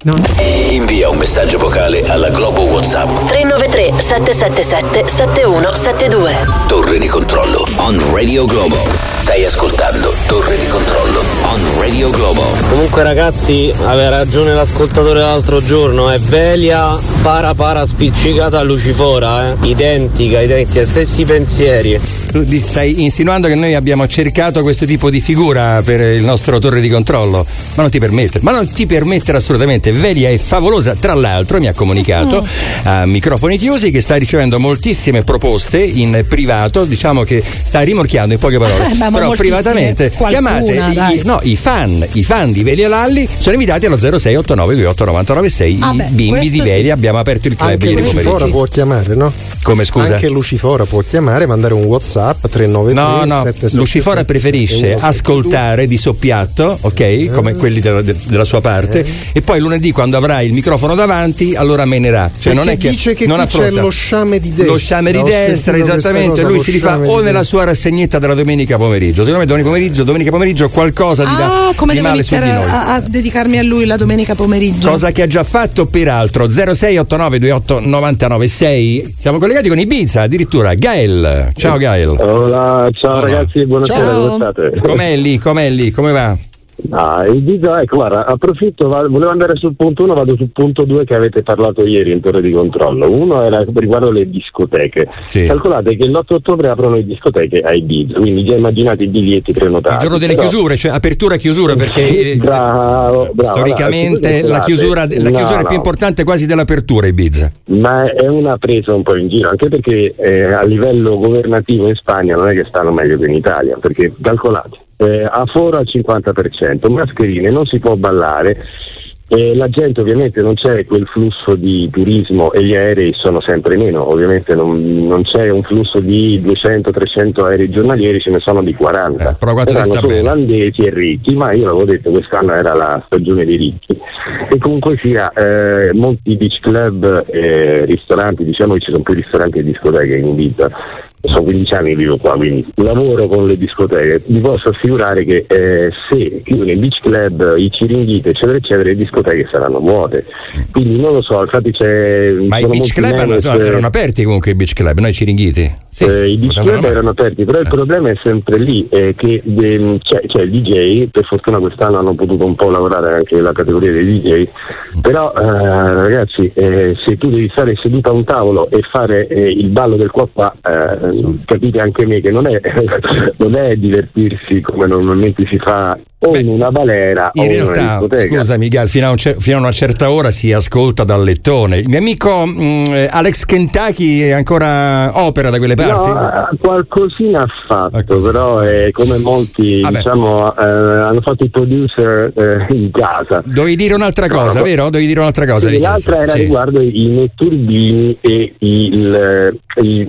No. Invia un messaggio vocale alla Globo WhatsApp tre nove tre sette sette sette sette uno sette due. Torre di controllo on Radio Globo. Stai ascoltando Torre di controllo on Radio Globo. Comunque ragazzi, aveva ragione l'ascoltatore l'altro giorno, è Velia para para spiccicata a Lucifora, eh? Identica, identica, stessi pensieri. Tu stai insinuando che noi abbiamo cercato questo tipo di figura per il nostro Torre di controllo? Ma non ti permettere, ma non ti permettere assolutamente. Velia è favolosa, tra l'altro mi ha comunicato mm. a microfoni chiusi che sta ricevendo moltissime proposte in privato, diciamo che sta rimorchiando in poche parole, eh, però privatamente qualcuna, chiamate i, no, i fan, i fan di Velia Lalli sono invitati allo zero sei otto nove due otto nove nove sei. Ah, i beh, bimbi di Velia, sì. Abbiamo aperto il club anche ieri pomeriggio. Lucifora può chiamare, no? Come scusa? Anche Lucifora può chiamare, mandare un WhatsApp tre nove tre no no sette sette Lucifora sette preferisce ascoltare di soppiatto, ok, eh. come quelli della, della sua parte, eh. e poi lunedì quando avrà il microfono davanti allora menerà, cioè perché non è che dice che non qui affronta c'è lo sciame di destra, lo sciame di destra, esattamente, lui si rifà o nella sua rassegnetta della domenica pomeriggio. Secondo me domenica pomeriggio domenica pomeriggio qualcosa di, da, ah, come di devo male su di iniziare noi a, a dedicarmi a lui la domenica pomeriggio, cosa che ha già fatto peraltro. Zero sei otto nove due otto nove nove sei. Siamo collegati con Ibiza addirittura. Gael, ciao Gael. Hola, ciao oh, ragazzi, buonasera, ciao. come state? Com'è lì, com'è lì, come va? Ah, Ibiza, ecco, guarda, approfitto, volevo andare sul punto uno, vado sul punto due che avete parlato ieri in Torre di controllo. Uno era riguardo le discoteche. Sì. Calcolate che l'otto ottobre aprono le discoteche a Ibiza, quindi già immaginate i biglietti prenotati. Il giorno delle però... chiusure, cioè apertura e chiusura, perché bravo, bravo, storicamente allora, la chiusura, la chiusura no, è più no. importante quasi dell'apertura Ibiza. Ma è una presa un po' in giro, anche perché eh, a livello governativo in Spagna non è che stanno meglio che in Italia, perché calcolate. Eh, aforo al cinquanta per cento, mascherine, non si può ballare, eh, la gente ovviamente non c'è quel flusso di turismo e gli aerei sono sempre meno, ovviamente non, non c'è un flusso di duecento trecento aerei giornalieri, ce ne sono di quaranta, eh, però saranno solo bene. Olandesi e ricchi, ma io l'avevo detto quest'anno era la stagione dei ricchi e comunque sia eh, molti beach club e eh, ristoranti, diciamo che ci sono più ristoranti e discoteche in Ibiza. Sono quindici anni che vivo qua, quindi lavoro con le discoteche. Vi posso assicurare che eh, se chiudono i beach club, i ciringhiti, eccetera, eccetera, le discoteche saranno vuote. Quindi non lo so, infatti c'è. Ma i beach club erano, so, erano aperti comunque i beach club, no? I ciringhiti? Sì, eh, I beach club erano aperti, però eh. il problema è sempre lì, eh, che de, c'è, c'è il D J, per fortuna quest'anno hanno potuto un po' lavorare anche la categoria dei D J, però eh, ragazzi, eh, se tu devi stare seduto a un tavolo e fare eh, il ballo del qua qua, eh, capite anche me che non è, non è divertirsi come normalmente si fa o Beh, in una balera in o realtà, in una discoteca. Scusami Gal, fino a, un cer- fino a una certa ora si ascolta dal lettone. Il mio amico mh, Alex Kentucky ancora opera da quelle parti? No, qualcosina ha fatto, qualcosina. Però è come molti Vabbè. diciamo eh, hanno fatto i producer eh, in casa. Dovevi dire un'altra cosa, no, vero? Dovevi dire un'altra cosa. Sì, l'altra era sì. riguardo i netturbini e il, i,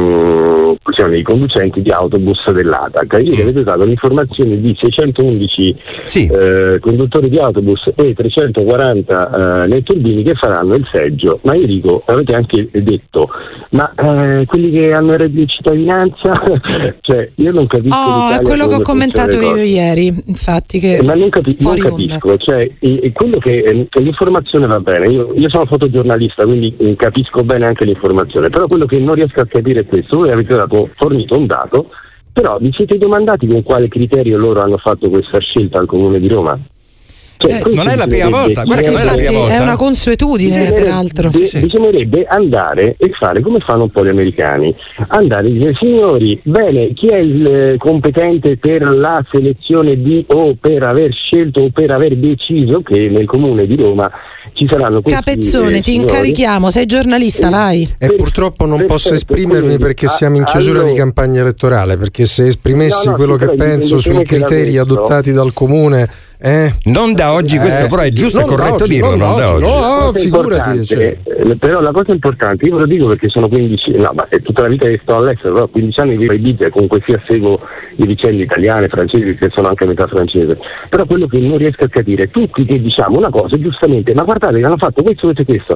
mh, diciamo, i conducenti di autobus dell'A T A C. Io mm. avete dato l'informazione di seicentoundici sì. eh, conduttori di autobus e trecentoquaranta eh, netturbini che faranno il seggio, ma io dico, avete anche detto, ma eh, quelli che hanno il reddito di cittadinanza, cioè io non capisco. Oh, è quello che ho commentato io ieri, infatti, che eh, ma non, capi- non capisco, cioè e, quello che eh, l'informazione va bene, io, io sono fotogiornalista, quindi eh, capisco bene anche l'informazione, però quello che non riesco a capire è questo: voi avete dato, fornito un dato, però vi siete domandati con quale criterio loro hanno fatto questa scelta al Comune di Roma? Cioè, eh, non è la prima volta, guarda che non è la prima volta. È una consuetudine, peraltro. Bi- sì. Bisognerebbe andare e fare come fanno un po' gli americani, andare e dire: signori, bene, chi è il competente per la selezione di o per aver scelto o per aver deciso che nel Comune di Roma ci saranno questi Capezzone, eh, ti signori. incarichiamo, sei giornalista, e, vai. E per, purtroppo non perfetto, posso esprimermi perché siamo in chiusura allora, di campagna elettorale, perché se esprimessi no, no, quello che penso sui criteri adottati dal Comune Eh? Non da oggi, questo eh, però è giusto e corretto oggi, dirlo, non, non da oggi. No, no, figurati. Cioè. Eh, però la cosa importante, io ve lo dico perché sono quindici, no, ma è tutta la vita che sto all'estero, però quindici anni vivo a Ibiza e comunque sia seguo le vicende italiane, francesi, che sono anche a metà francese. Però quello che non riesco a capire, tutti che diciamo una cosa, giustamente, ma guardate che hanno fatto questo, questo e questo.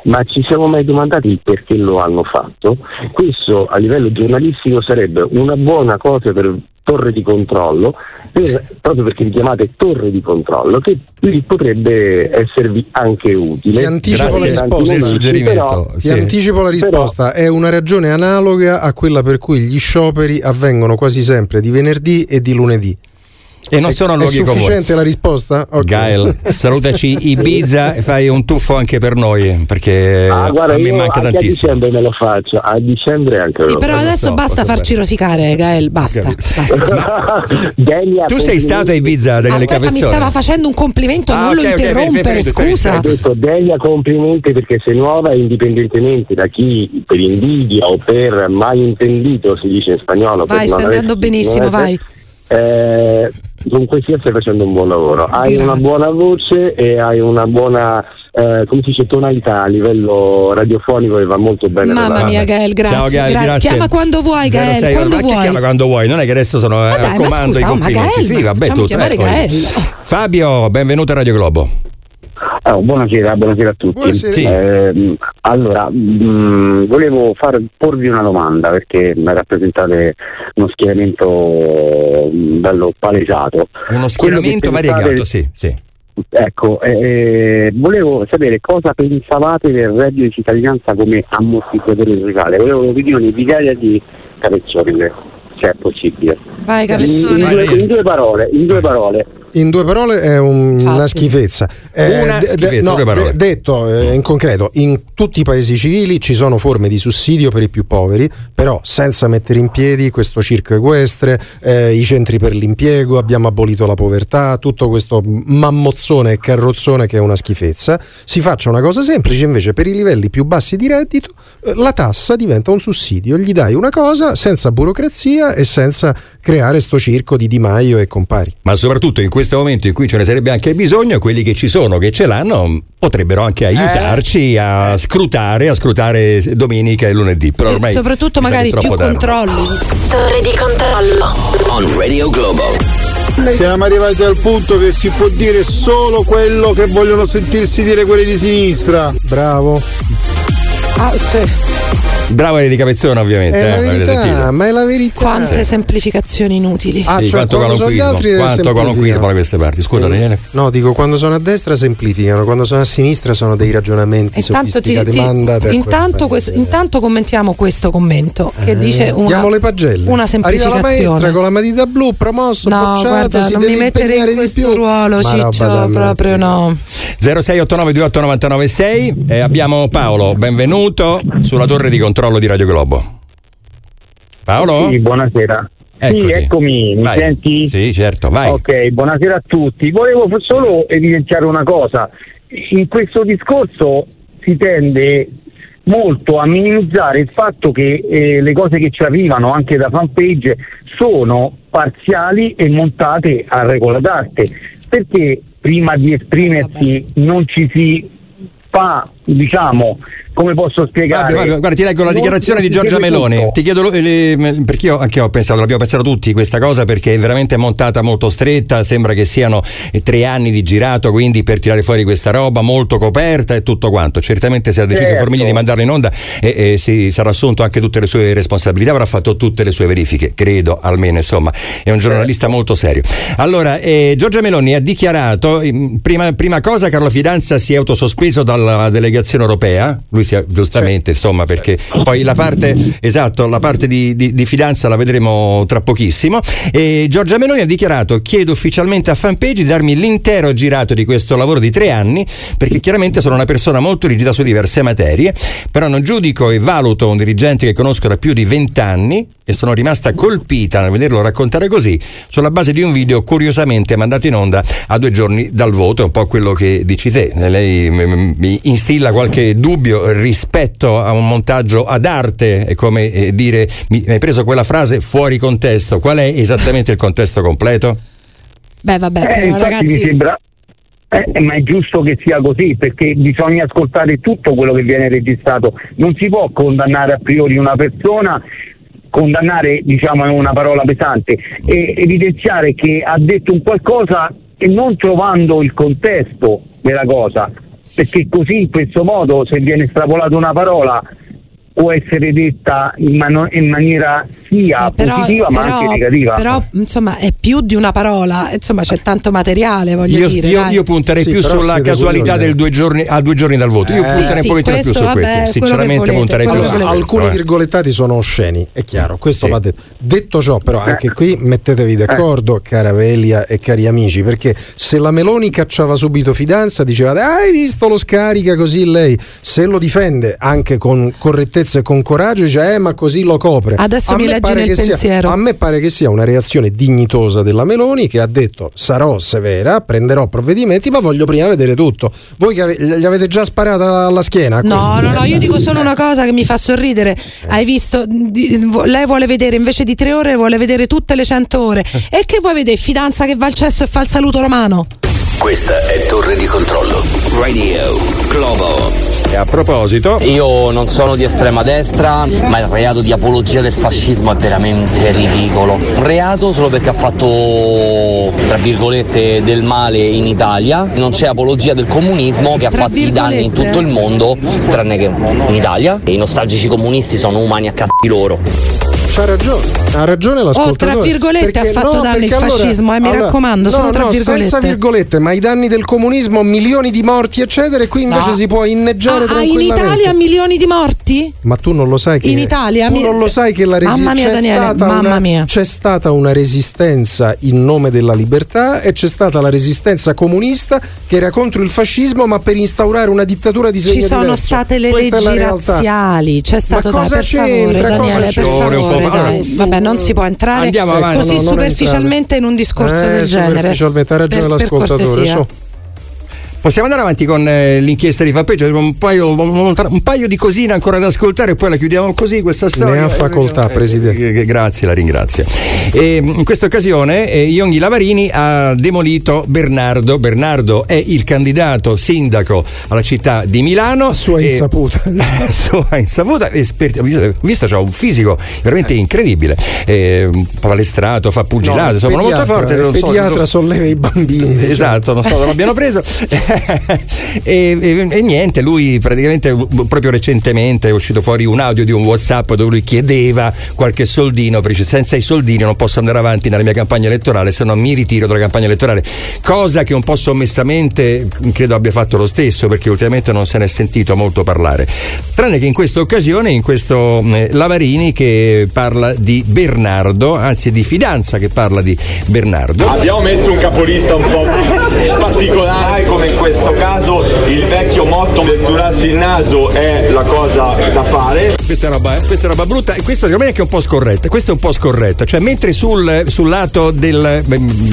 ma ci siamo mai domandati il perché lo hanno fatto? Questo a livello giornalistico sarebbe una buona cosa per torre di controllo, per, proprio perché vi chiamate torre di controllo, che potrebbe esservi anche utile. Ti anticipo la risposta, il suggerimento. Però, sì. Ti anticipo la risposta, però, è una ragione analoga a quella per cui gli scioperi avvengono quasi sempre di venerdì e di lunedì. E non sono luoghi comuni. È sufficiente la risposta? Okay. Gael, salutaci Ibiza e fai un tuffo anche per noi, perché ah, guarda, a me manca anche tantissimo. A dicembre me lo faccio, a dicembre anche. Sì, però adesso so, basta farci rosicare, Gael, basta. basta. Delia, tu sei stato a Ibiza, Daniele Aspetta, Capezzone. mi stava facendo un complimento, ah, non okay, lo interrompere, okay, scusa. Ho detto Delia, complimenti, perché sei nuova, indipendentemente da chi, per invidia o per malintendito, si dice in spagnolo. Vai, stai andando benissimo, vai. Eh, Dunque sì, stai facendo un buon lavoro, hai Grazie. una buona voce e hai una buona eh, come si dice, tonalità a livello radiofonico e va molto bene. Mamma mia Gael, grazie. Ciao, Gael, Gra- grazie. Chiama quando vuoi Gael, zero sei, quando ma vuoi. Che chiama quando vuoi, non è che adesso sono ma eh, dai, a comando ma scusa, i oh, complimenti. ma Gael, sì, vabbè, facciamo tutto, chiamare ecco. Gael. Fabio, benvenuto a Radio Globo. Oh, buonasera, buonasera a tutti. Buonasera. Sì. Eh, allora, mh, volevo far, porvi una domanda, perché rappresentate uno schieramento mh, bello palesato. Uno schieramento variegato, sì, sì. Ecco, eh, volevo sapere cosa pensavate del reddito di cittadinanza come ammortizzatore sociale. Volevo l'opinione di Gaia di Capezzone, se è possibile. Vai Capezzone. In, in, due, in due parole, in due parole. In due parole è un, una schifezza. Eh, Una de- schifezza, no, due parole. de- detto eh, in concreto, in tutti i paesi civili ci sono forme di sussidio per i più poveri, però senza mettere in piedi questo circo equestre, eh, i centri per l'impiego, abbiamo abolito la povertà, tutto questo mammozzone e carrozzone che è una schifezza. Si faccia una cosa semplice, invece per i livelli più bassi di reddito eh, la tassa diventa un sussidio, gli dai una cosa senza burocrazia e senza creare sto circo di Di Maio e compari. Ma soprattutto in questo momento in cui ce ne sarebbe anche bisogno, quelli che ci sono, che ce l'hanno, potrebbero anche aiutarci eh. a scrutare, a scrutare domenica e lunedì. Però ormai e soprattutto magari più tardi. Controlli. Torre di controllo. On Radio Globo. Siamo arrivati al punto che si può dire solo quello che vogliono sentirsi dire quelli di sinistra. Bravo. Ah, sì. Bravo di Capezzone, ovviamente. È eh, la verità, ma è la verità. Quante sì. semplificazioni inutili. Ah, sì, cioè, quanto qualunquismo, quanto qualunquismo da queste parti. Scusa, eh, Daniele. No, dico, quando sono a destra semplificano, quando sono a sinistra sono dei ragionamenti sofisticati. Ti, ti, mandate intanto, questo, intanto commentiamo questo commento che eh, dice una, diamo le pagelle. Una semplificazione. Arriva la maestra con la matita blu, promosso, no, bocciato, guarda, si non deve mi mettere in questo ruolo, ma Ciccio, proprio no. zero sei otto nove due otto nove nove sei e abbiamo Paolo, benvenuto sulla torre di controllo di Radio Globo. Paolo? Sì, buonasera. Eccoti. Sì, eccomi, mi vai. senti? Sì, certo, vai. Ok, buonasera a tutti. Volevo solo evidenziare una cosa. In questo discorso si tende molto a minimizzare il fatto che eh, le cose che ci arrivano anche da fanpage sono parziali e montate a regola d'arte, perché prima di esprimersi non ci si fa, diciamo, come posso spiegare? Guarda, guarda, ti leggo la dichiarazione di Giorgia Meloni. Tutto. Ti chiedo le, perché io anche io ho pensato, l'abbiamo pensato tutti questa cosa, perché è veramente montata molto stretta, sembra che siano tre anni di girato, quindi per tirare fuori questa roba molto coperta e tutto quanto. Certamente se ha deciso certo. Formigli di mandarla in onda e, e si sarà assunto anche tutte le sue responsabilità, avrà fatto tutte le sue verifiche, credo, almeno, insomma, è un giornalista certo. molto serio. Allora, eh, Giorgia Meloni ha dichiarato, prima, prima cosa, Carlo Fidanza si è autosospeso dalla delegazione europea, lui si è, giustamente, certo. insomma, perché poi la parte, esatto, la parte di, di, di Fidanza la vedremo tra pochissimo. E Giorgia Meloni ha dichiarato: chiedo ufficialmente a Fanpage di darmi l'intero girato di questo lavoro di tre anni, perché chiaramente sono una persona molto rigida su diverse materie, però non giudico e valuto un dirigente che conosco da più di vent'anni e sono rimasta colpita nel vederlo raccontare così sulla base di un video curiosamente mandato in onda a due giorni dal voto. È un po' quello che dici te, lei mi instilla qualche dubbio rispetto a un montaggio ad arte, è come eh, dire mi hai preso quella frase fuori contesto. Qual è esattamente il contesto completo? Beh vabbè, eh, però ragazzi mi sembra... Eh, ma è giusto che sia così, perché bisogna ascoltare tutto quello che viene registrato, non si può condannare a priori una persona, condannare, diciamo, è una parola pesante, e evidenziare che ha detto un qualcosa e non trovando il contesto della cosa. perché così in questo modo, se viene estrapolata una parola, può essere detta in, mano- in maniera sia eh, però, positiva ma però, anche negativa. Però insomma è più di una parola, insomma c'è tanto materiale, voglio io, dire. Io, io punterei sì, più sulla casualità del due giorni a due giorni dal voto. Io Eh, punterei sì, un pochettino questo, più su vabbè, questo. quello Sinceramente che volete, punterei più quello su che questo. Alcuni eh. virgolettati sono osceni, è chiaro, questo Sì. va detto. Detto ciò, però, anche Eh. qui mettetevi d'accordo, cara Velia e cari amici, perché se la Meloni cacciava subito Fidanza, dicevate ah, hai visto lo scarica così lei, se lo difende anche con correttezza e con coraggio, dice eh ma così lo copre. Adesso A mi me leggi pare nel che sia- pensiero. a me pare che sia una reazione dignitosa della Meloni, che ha detto sarò severa, prenderò provvedimenti, ma voglio prima vedere tutto. Voi che ave- gli avete già sparato alla schiena? a No, questo? no, no, io dico solo una cosa che mi fa sorridere. Hai visto? Di- vo- lei vuole vedere invece di tre ore, vuole vedere tutte le cento ore. E che vuoi vedere? Fidanza che va al cesso e fa il saluto romano? Questa è Torre di Controllo. Radio Globo. E a proposito, Io non sono di estrema destra, ma il reato di apologia del fascismo è veramente ridicolo. Un reato solo perché ha fatto, tra virgolette, del male in Italia. Non c'è apologia del comunismo che ha Tra fatto i danni in virgolette? tutto il mondo, tranne che in Italia. E i nostalgici comunisti sono umani a cazzi loro. C'ha ragione, ha ragione l'ascoltatore. Oh, tra virgolette Perché- ha fatto no, danni il perché allora- fascismo, eh, mi allora- raccomando, no, solo tra no, virgolette. senza virgolette, ma i danni del comunismo, milioni di morti eccetera, e qui invece No. si può inneggiare Ah, ah, in tranquillamente. Italia milioni di morti? Ma tu non lo sai che In Italia tu mi- non lo sai che la resi- Mamma mia, c'è Daniele, stata mamma una, mia. c'è stata una resistenza in nome della libertà e c'è stata la resistenza comunista che era contro il fascismo, ma per instaurare una dittatura di segno Ci sono diverso. state le Questa è la leggi realtà. razziali, c'è stato Ma dai, cosa per favore, c'entra? Cosa Daniele, per c'entra? favore, Un po', dai. allora, Vabbè, non si può entrare Andiamo avanti. così No, no, non superficialmente in un discorso Eh, del genere. superficialmente, ha ragione Per- per l'ascoltatore. cortesia. su. possiamo andare avanti con eh, l'inchiesta di Fappeggio, un paio, un, un paio di cosine ancora da ascoltare e poi la chiudiamo così questa storia. Ne ha facoltà, Eh, Presidente. eh, eh, grazie, la ringrazio. E, in questa occasione eh, Ionghi Lavarini ha demolito Bernardo. Bernardo è il candidato sindaco alla città di Milano. A sua e- insaputa. a sua insaputa, esperti- ho visto, ho visto c'ha un fisico veramente incredibile. Eh, palestrato, fa pugilato, No, insomma, pediatra, molto forte. il non so- pediatra non- solleva i bambini. Esatto, non so dove l'abbiano preso. e, e- e niente, lui praticamente proprio recentemente è uscito fuori un audio di un WhatsApp dove lui chiedeva qualche soldino, perché dice, senza i soldini non posso andare avanti nella mia campagna elettorale, se no mi ritiro dalla campagna elettorale, cosa che un po' sommessamente credo abbia fatto lo stesso, perché ultimamente non se ne è sentito molto parlare, tranne che in questa occasione, in questo eh, Lavarini che parla di Bernardo, anzi di Fidanza che parla di Bernardo. Abbiamo messo un capolista un po' particolare, come in questo caso il vecchio motto del turarsi il naso è la cosa da fare. Questa è roba, eh? Questa è roba brutta e questo secondo me è anche un po' scorretta. Questo è un po' scorretta, cioè mentre sul, sul lato del,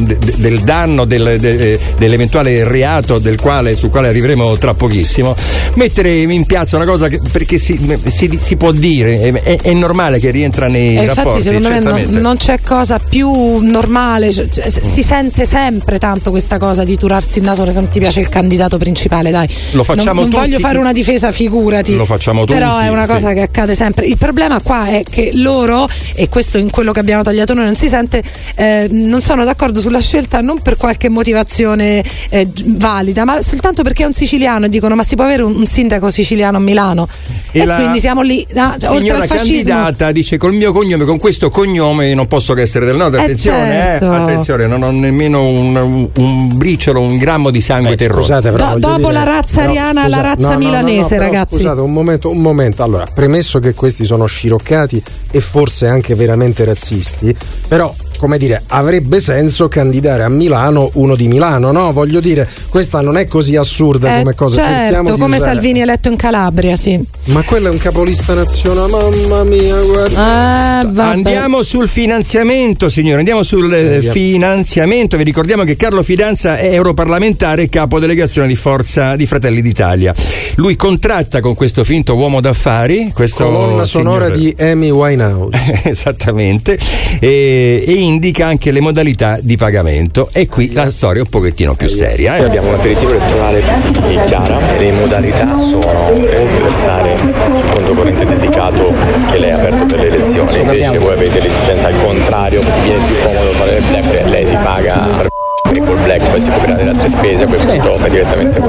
del danno, del, de, dell'eventuale reato del quale, sul quale arriveremo tra pochissimo, mettere in piazza una cosa che, perché si, si, si può dire, è, è normale che rientra nei E rapporti. infatti secondo me certamente. non, non c'è cosa più normale, cioè, si sente sempre tanto questa cosa di turarsi il naso perché non ti piace il candidato principale, dai. Lo facciamo non, non tutti. voglio fare una difesa, figurati. Lo facciamo tutti. Però è una sì. cosa che accade sempre. Il problema qua è che loro, e questo in quello che abbiamo tagliato noi non si sente, eh, non sono d'accordo sulla scelta non per qualche motivazione eh, valida, ma soltanto perché è un siciliano e dicono ma si può avere un, un sindaco siciliano a Milano? E E, la quindi siamo lì, ah, cioè, oltre signora al fascismo. candidata dice col mio cognome, con questo cognome non posso che essere del nord, Eh, attenzione, certo. eh, attenzione, non ho nemmeno un, un, un briciolo, un grammo di sangue Eh, terrore. scusate, però Do- voglio dopo dire- la razza però, ariana, scusa- la razza no, no, no, milanese, no, però, ragazzi. Scusate, un momento, un momento. Allora, premesso che questi sono sciroccati e forse anche veramente razzisti, però come dire, avrebbe senso candidare a Milano uno di Milano, no? Voglio dire, questa non è così assurda Eh, come cosa. Cerchiamo certo, di come usare- Salvini eletto in Calabria, sì. Ma quello è un capolista nazionale, mamma mia, guarda. Eh, vabbè. Andiamo sul finanziamento, signore, andiamo sul eh, Andiamo. finanziamento. Vi ricordiamo che Carlo Fidanza è europarlamentare e capodelegazione di Forza di Fratelli d'Italia. Lui contratta con questo finto uomo d'affari, questo Colonna sonora signore- di Amy Winehouse. Esattamente, e, e indica anche le modalità di pagamento. E qui la storia è un pochettino più seria. Noi Eh? abbiamo un aperitivo elettorale chiara, le modalità sono per versare sul conto corrente dedicato che lei ha aperto per le elezioni, invece voi avete l'esigenza al contrario, viene più comodo fare il black, lei si paga per e col black poi si può creare le altre spese, a quel punto fa direttamente con lei.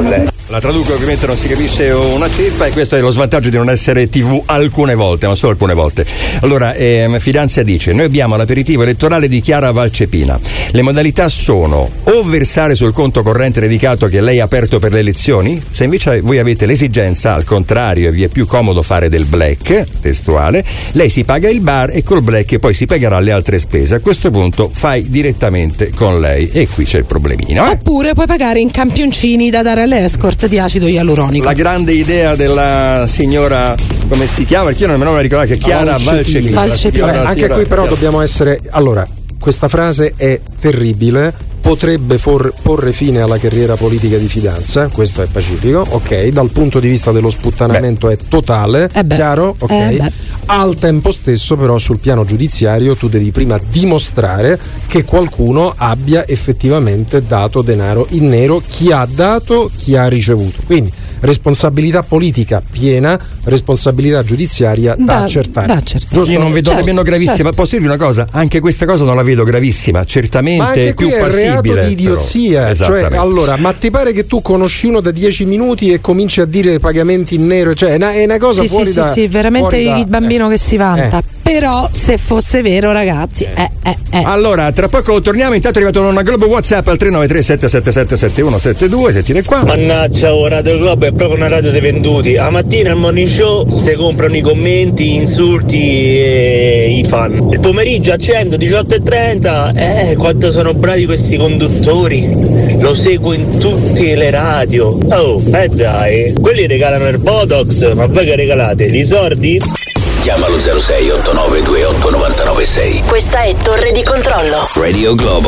La traduco, ovviamente non si capisce una ceppa, e questo è lo svantaggio di non essere tivù alcune volte, ma solo alcune volte. Allora, ehm, Fidanza dice: noi abbiamo l'aperitivo elettorale di Chiara Valcepina. Le modalità sono o versare sul conto corrente dedicato che lei ha aperto per le elezioni, se invece voi avete l'esigenza, al contrario, e vi è più comodo fare del black, testuale, lei si paga il bar e col black poi si pagherà le altre spese. A questo punto fai direttamente con lei, e qui c'è il problemino. Eh? Oppure puoi pagare in campioncini da dare all'escort di acido ialuronico. La grande idea della signora, come si chiama? Perché io non me lo ricordo, che Chiara Valcepina. Valcepina. Anche qui però dobbiamo essere, allora, questa frase è terribile, potrebbe for, porre fine alla carriera politica di Fidanza, questo è pacifico, ok, dal punto di vista dello sputtanamento beh. è totale, eh chiaro, ok. Eh Al tempo stesso però sul piano giudiziario tu devi prima dimostrare che qualcuno abbia effettivamente dato denaro in nero, chi ha dato, chi ha ricevuto. Quindi responsabilità politica piena, responsabilità giudiziaria da, da accertare. Da Giusto? Io non vedo certo, nemmeno gravissima, certo. Posso dirvi una cosa? Anche questa cosa non la vedo gravissima, certamente ma anche più qui è passibile. Reato di idiozia, cioè allora, ma ti pare che tu conosci uno da dieci minuti e cominci a dire pagamenti in nero? Cioè è una, è una cosa sì, fuori sì, da sì, sì, veramente da, il bambino eh, che si vanta. Eh. Però se fosse vero, ragazzi, eh, eh, eh. Allora, tra poco torniamo. Intanto è arrivato una Globo WhatsApp al tre nove tre sette sette sette sette uno sette due. Sentite qua. Mannaggia, oh, Radio Globo è proprio una radio dei venduti. A mattina al morning show si comprano i commenti, gli insulti e i fan. Il pomeriggio accendo diciotto e trenta. Eh, quanto sono bravi questi conduttori. Lo seguo in tutte le radio. Oh, eh dai, quelli regalano il Botox, ma voi che regalate? Gli sordi? Chiamalo zero sei otto nove due otto nove nove sei. Questa è Torre di Controllo. Radio Globo.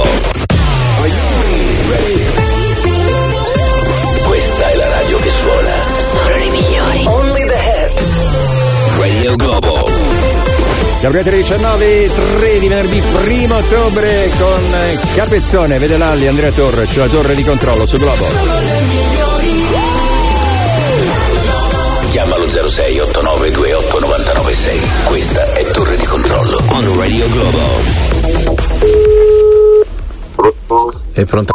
Questa è la radio che suona. Solo i migliori. Only the hits. Radio Globo. Siamo alle diciannove e tre di venerdì primo ottobre con Capezzone, Vede Lalli, Andrea Torre, c'è la Torre di Controllo su Globo. Chiamalo zero sei otto nove due otto nove nove sei. Questa è Torre di Controllo on Radio Globo. È pronta?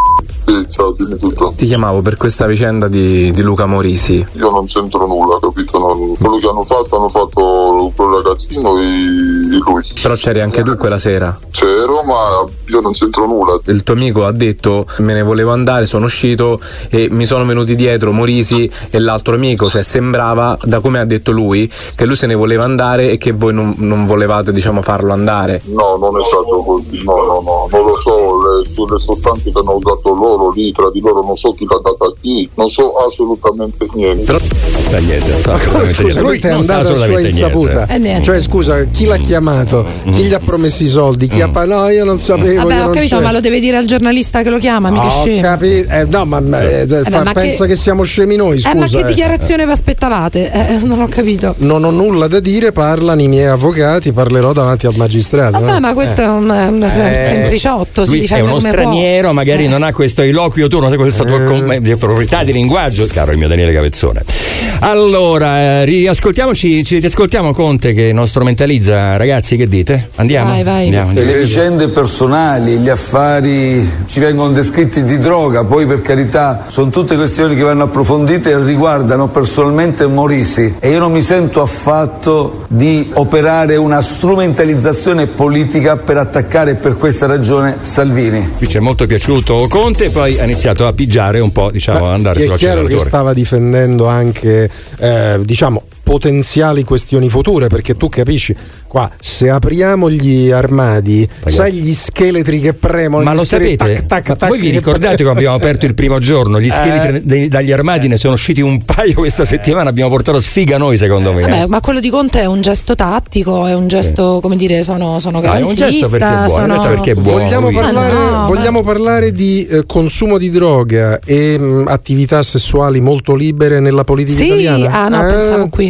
Sì, ciao, dimmi tutto. Ti chiamavo per questa vicenda di, di Luca Morisi. Io non c'entro nulla, capito? Non, quello che hanno fatto, hanno fatto quel ragazzino e, e lui. Però c'eri anche tu quella sera? C'ero, ma io non c'entro nulla. Il tuo amico ha detto: me ne volevo andare, sono uscito e mi sono venuti dietro Morisi e l'altro amico. Cioè sembrava, da come ha detto lui, che lui se ne voleva andare e che voi non, non volevate, diciamo, farlo andare. No, non è stato così, no, no, no, non lo so, le, sulle sostanze che hanno usato loro lì, tra di loro non so chi l'ha data a chi, non so assolutamente niente. Però sta niente, sta assolutamente scusa, lui è andato a sua insaputa. Eh, cioè scusa, chi l'ha chiamato? Mm. Chi gli ha promesso i soldi? Chi mm. ha no, io non sapevo. Vabbè, io ho non capito, c'è. ma lo deve dire al giornalista che lo chiama, mica Ho scemo. capito, eh, no, ma, eh, Vabbè, fa, ma pensa che... che siamo scemi noi, scusa. Eh, ma che eh. dichiarazione vi aspettavate? Eh, non ho capito. Non ho nulla da dire, parlano i miei avvocati, parlerò davanti al magistrato. Vabbè, eh. ma questo eh. è un, un eh. sempliciotto, si Lui difende è uno come straniero, può. magari eh. non ha questo eloquio tu, non sai questa tua com- di proprietà di linguaggio, caro il mio Daniele Capezzone. Allora, eh, riascoltiamoci, ci riascoltiamo Conte che non strumentalizza, ragazzi, che dite? Andiamo? Vai, vai. Andiamo, andiamo. Le vicende personali, gli affari ci vengono descritti di droga, poi per carità sono tutte questioni che vanno approfondite e riguardano personalmente Morisi e io non mi sento affatto di operare una strumentalizzazione politica per attaccare per questa ragione Salvini. Qui ci è molto piaciuto Conte e poi ha iniziato a pigiare un po', diciamo, Beh, andare sulla è chiaro che stava difendendo anche eh, diciamo potenziali questioni future, perché tu capisci qua, se apriamo gli armadi, ragazzi, sai gli scheletri che premono, ma lo sapete, tac, tac, tac, voi vi ricordate quando abbiamo aperto il primo giorno gli scheletri eh, dei, dagli armadi eh. ne sono usciti un paio questa settimana, abbiamo portato sfiga noi secondo me. Vabbè, ma quello di Conte è un gesto tattico, è un gesto sì. come dire, sono, sono garantista, no, è un gesto perché è buono, sono... perché è buono. Vogliamo parlare, no, vogliamo parlare di eh, consumo di droga e mh, attività sessuali molto libere nella politica sì, italiana? ah no, eh, pensavo qui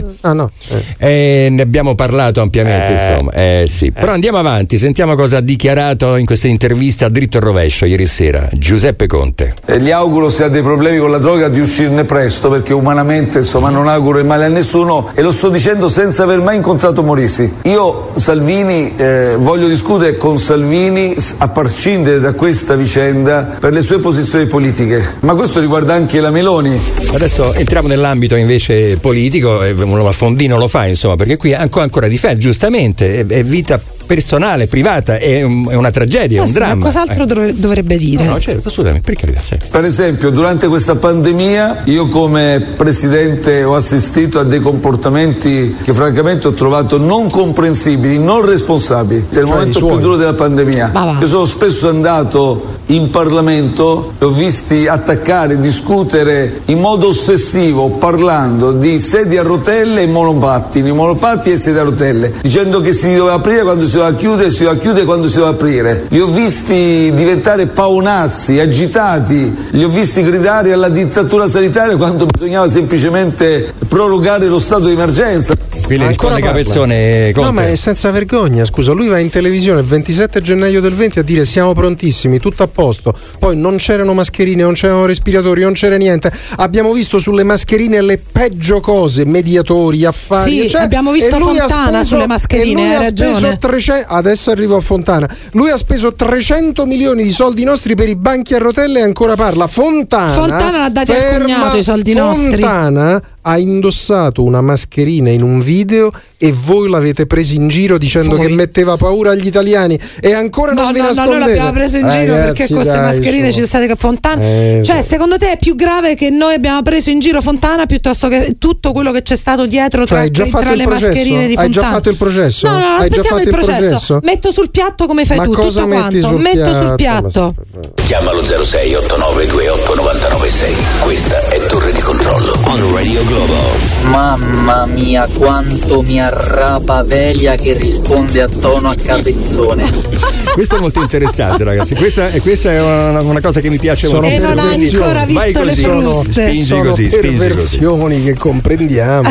Ah no. Eh. Eh, ne abbiamo parlato ampiamente, Eh. insomma. Eh sì. Però andiamo avanti, sentiamo cosa ha dichiarato in questa intervista a Dritto e Rovescio ieri sera Giuseppe Conte. E gli auguro, se ha dei problemi con la droga, di uscirne presto, perché umanamente insomma non auguro il male a nessuno, e lo sto dicendo senza aver mai incontrato Morisi. Io Salvini eh, voglio discutere con Salvini a prescindere da questa vicenda per le sue posizioni politiche, ma questo riguarda anche la Meloni. Adesso entriamo nell'ambito invece politico, e uno a fondino lo fa, insomma, perché qui ancora, ancora difende giustamente, è, è vita personale, privata, è, un, è una tragedia, è Eh un sì, dramma. ma cos'altro dov- dovrebbe dire? No, no, certo, assolutamente, per carità, certo. Per esempio, durante questa pandemia io come presidente ho assistito a dei comportamenti che francamente ho trovato non comprensibili, non responsabili, nel Cioè, momento i suoi. più duro della pandemia. Ma va. Io sono spesso andato in Parlamento e ho visti attaccare, discutere in modo ossessivo, parlando di sedie a rotelle e monopattini, monopattini e sedie a rotelle, dicendo che si doveva aprire quando si doveva chiudere, si doveva chiudere quando si doveva aprire. Li ho visti diventare paonazzi, agitati, li ho visti gridare alla dittatura sanitaria quando bisognava semplicemente prorogare lo stato di emergenza. Qui le Ancora risponde parla. Capezzone Conte. No, ma è senza vergogna, scusa, lui va in televisione il ventisette gennaio del venti a dire siamo prontissimi, tutto a posto, poi non c'erano mascherine, non c'erano respiratori, non c'era niente, abbiamo visto sulle mascherine le peggio cose, mediatori, affari, Sì, eccetera. abbiamo visto E lui ha Fontana speso- sulle mascherine, e lui hai ha ragione. speso trecento, adesso arrivo a Fontana, lui ha speso trecento milioni di soldi nostri per i banchi a rotelle e ancora parla. Fontana Fontana l'ha dati al ferma- cognato i soldi nostri. Fontana ha indossato una mascherina in un video e voi l'avete preso in giro dicendo Voi. che metteva paura agli italiani e ancora No, non vi no, no, nascondete. noi l'abbiamo preso in giro Ragazzi, perché con queste dai, mascherine su. ci state che Fontana. Eh, cioè, secondo te è più grave che noi abbiamo preso in giro Fontana piuttosto che tutto quello che c'è stato dietro Cioè, tra, hai già fatto tra il le processo? mascherine di Hai Fontana? già fatto il processo? No, no, Hai già aspettiamo fatto il il processo. processo? Metto sul piatto come fai Ma tu, cosa tutto metti quanto. sul Metto sul piatto? piatto. Chiamalo zero sei otto nove due otto nove nove sei. Questa è Torre di Controllo on Radio Globo. Mamma mia, quanto mi arrapa Velia che risponde a tono a capezzone. Questo è molto interessante, ragazzi. Questa, e questa è una, una cosa che mi piace Sono molto. E non ha ancora Vai visto le così, fruste. Spingi Sono così, spingi così. perversioni che comprendiamo.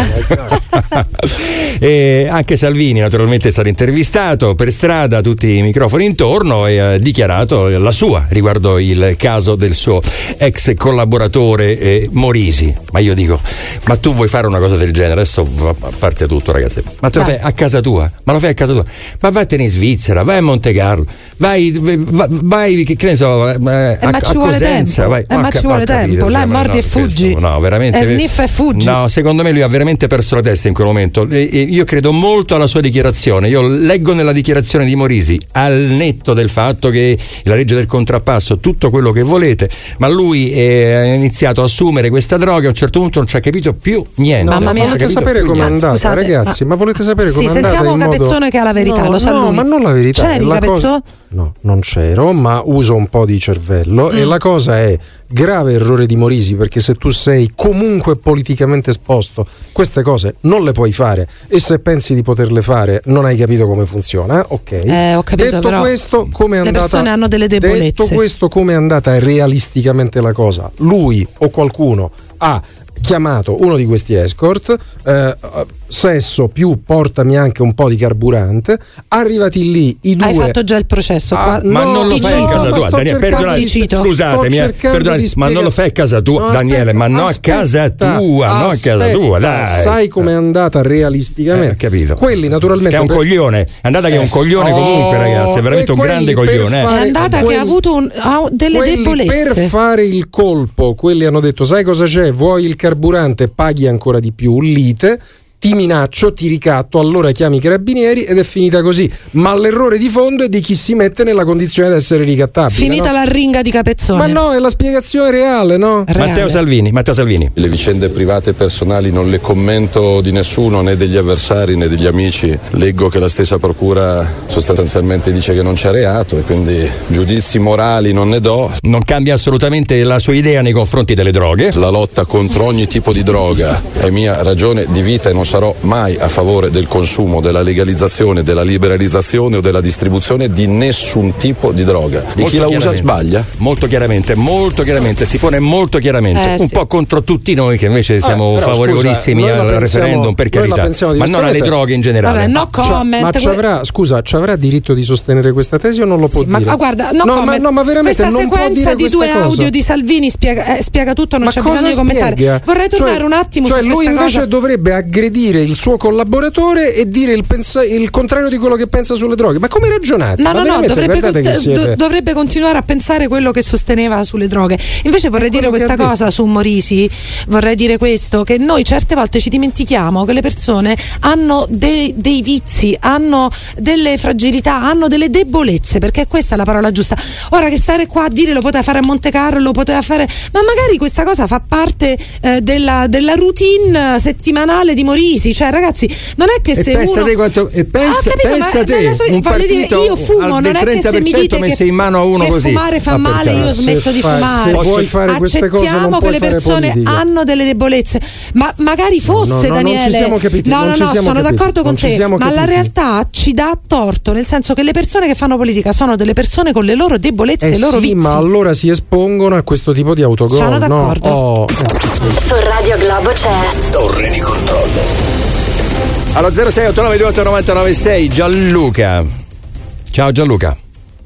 E anche Salvini naturalmente è stato intervistato per strada, tutti i microfoni intorno, e ha dichiarato la sua riguardo il caso del suo ex collaboratore eh, Morisi. Ma io dico, ma tu vuoi fare una cosa del genere? Adesso a parte tutto, ragazzi, ma te lo fai a casa tua? Ma lo fai a casa tua? Ma vattene in Svizzera, vai a Monte Carlo, vai, vai, vai che, che ne so, eh, a, ma ci a vuole Cosenza, tempo. vai. Eh, ma Ho ci ca- vuole ho capito, tempo. Là cioè, ma mordi no, e fuggi. questo- no, veramente. E sniffa e fuggi. No, secondo me lui ha veramente perso la testa in quel momento. E, e io credo molto alla sua dichiarazione. Io leggo nella dichiarazione di Morisi, al netto del fatto che la legge del contrappasso, tutto quello che volete, ma lui eh, ha iniziato a assumere questa droga e a un certo punto non ci ha capito più niente. No, Mamma ma mia. volete Non ci ha capito sapere più com'è niente. andata, Scusate, ragazzi? Ma, ma- volete sapere Sì, com'è andata? sentiamo in modo- Capezzone che ha la verità, no, lo sa no, lui. ma non la verità. C'eri, la Capezzone? cosa- No, non c'ero, ma uso un po' di cervello Mm. e la cosa è grave errore di Morisi, perché se tu sei comunque politicamente esposto, queste cose non le puoi fare, e se pensi di poterle fare non hai capito come funziona, ok? Eh, ho capito, detto però questo, come è le andata? persone hanno delle debolezze. Detto questo, come è andata realisticamente la cosa? Lui o qualcuno ha chiamato uno di questi escort, eh, sesso più portami anche un po' di carburante, arrivati lì i due. Hai fatto già il processo Ah, qua. Ma no, non lo ti fai a cito, casa ma tua, sto Daniele. cercando Perdonami, di- sto scusatemi, eh, cercando perdonami, di ma non lo fai a casa tua, No, Daniele. Ma no, a aspetta, casa tua, no, a casa aspetta, tua, dai. Sai com'è andata realisticamente? Eh, ho capito. Quelli naturalmente. Che è un per- coglione. È andata che è un coglione Oh, comunque, ragazzi. È veramente e un grande quelli per coglione. eh. È fare- andata quelli- che ha avuto un- ha delle quelli debolezze. Per fare il colpo, quelli hanno detto: sai cosa c'è? Vuoi il carburante? Paghi ancora di più. Lite. Ti minaccio, ti ricatto, allora chiami i carabinieri, ed è finita così. Ma l'errore di fondo è di chi si mette nella condizione di essere ricattabile. Finita no? la ringa di Capezzone. Ma no, è la spiegazione reale, no? Reale. Matteo Salvini, Matteo Salvini. Le vicende private e personali non le commento di nessuno, né degli avversari né degli amici. Leggo che la stessa procura sostanzialmente dice che non c'è reato, e quindi giudizi morali non ne do. Non cambia assolutamente la sua idea nei confronti delle droghe. La lotta contro ogni tipo di droga è mia ragione di vita e non sarà sarò mai a favore del consumo, della legalizzazione, della liberalizzazione o della distribuzione di nessun tipo di droga. E chi la usa sbaglia? Molto chiaramente, molto chiaramente, si pone molto chiaramente, Eh, un sì. po' contro tutti noi che invece siamo però, favorevolissimi scusa, noi al la pensiamo- referendum, per noi la carità, pensiamo ma non alle diversamente. droghe in generale. Vabbè, no Cioè, comment. ma ci que- avrà, scusa, ci avrà diritto di sostenere questa tesi o non lo può Sì, ma dire? ah, guarda, no, no, comment. ma, no, ma veramente questa non può sequenza dire di questa due cosa. audio di Salvini spiega, eh, spiega tutto, non Ma c'è cosa bisogno di commentare. spiega? Vorrei tornare Cioè- un attimo cioè su lui questa invece cosa. dovrebbe aggredire il suo collaboratore e dire il, pensa- il contrario di quello che pensa sulle droghe. Ma come ragionate? No, Ma no, no, veramente, dovrebbe, guardate che cont- siete... do- dovrebbe continuare a pensare quello che sosteneva sulle droghe. Invece vorrei dire quello che questa ha cosa su Morisi, vorrei dire questo, che noi certe volte ci dimentichiamo che le persone hanno dei, dei vizi, hanno delle fragilità, hanno delle debolezze, perché questa è la parola giusta. Ora che stare qua a dire lo poteva fare a Monte Carlo, lo poteva fare, ma magari questa cosa fa parte eh, della, della routine settimanale di Morisi, cioè ragazzi, non è che E se pensa uno te quanto, e pensa, Ah, capito, pensa ma- te, ma la sua- un voglio dire, partito io fumo, al non è che se mi dite messo che, in mano a uno che così. fumare fa Ah, per male, io carità. smetto di fa- fumare. se vuoi fare queste cose non Accettiamo puoi che le fare persone politica. hanno delle debolezze, ma magari fosse no, no, non Daniele. ci siamo capiti, no, non no, ci no, siamo sono capiti, d'accordo con non ci te, siamo ma la capiti. realtà ci dà torto, nel senso che le persone che fanno politica sono delle persone con le loro debolezze Eh e i loro sì, vizi. ma allora si espongono a questo tipo di autogol. Sono no? d'accordo. Oh. Su Radio Globo c'è Torre di controllo. Allo zero sei otto nove due otto nove nove sei Gianluca. Ciao Gianluca.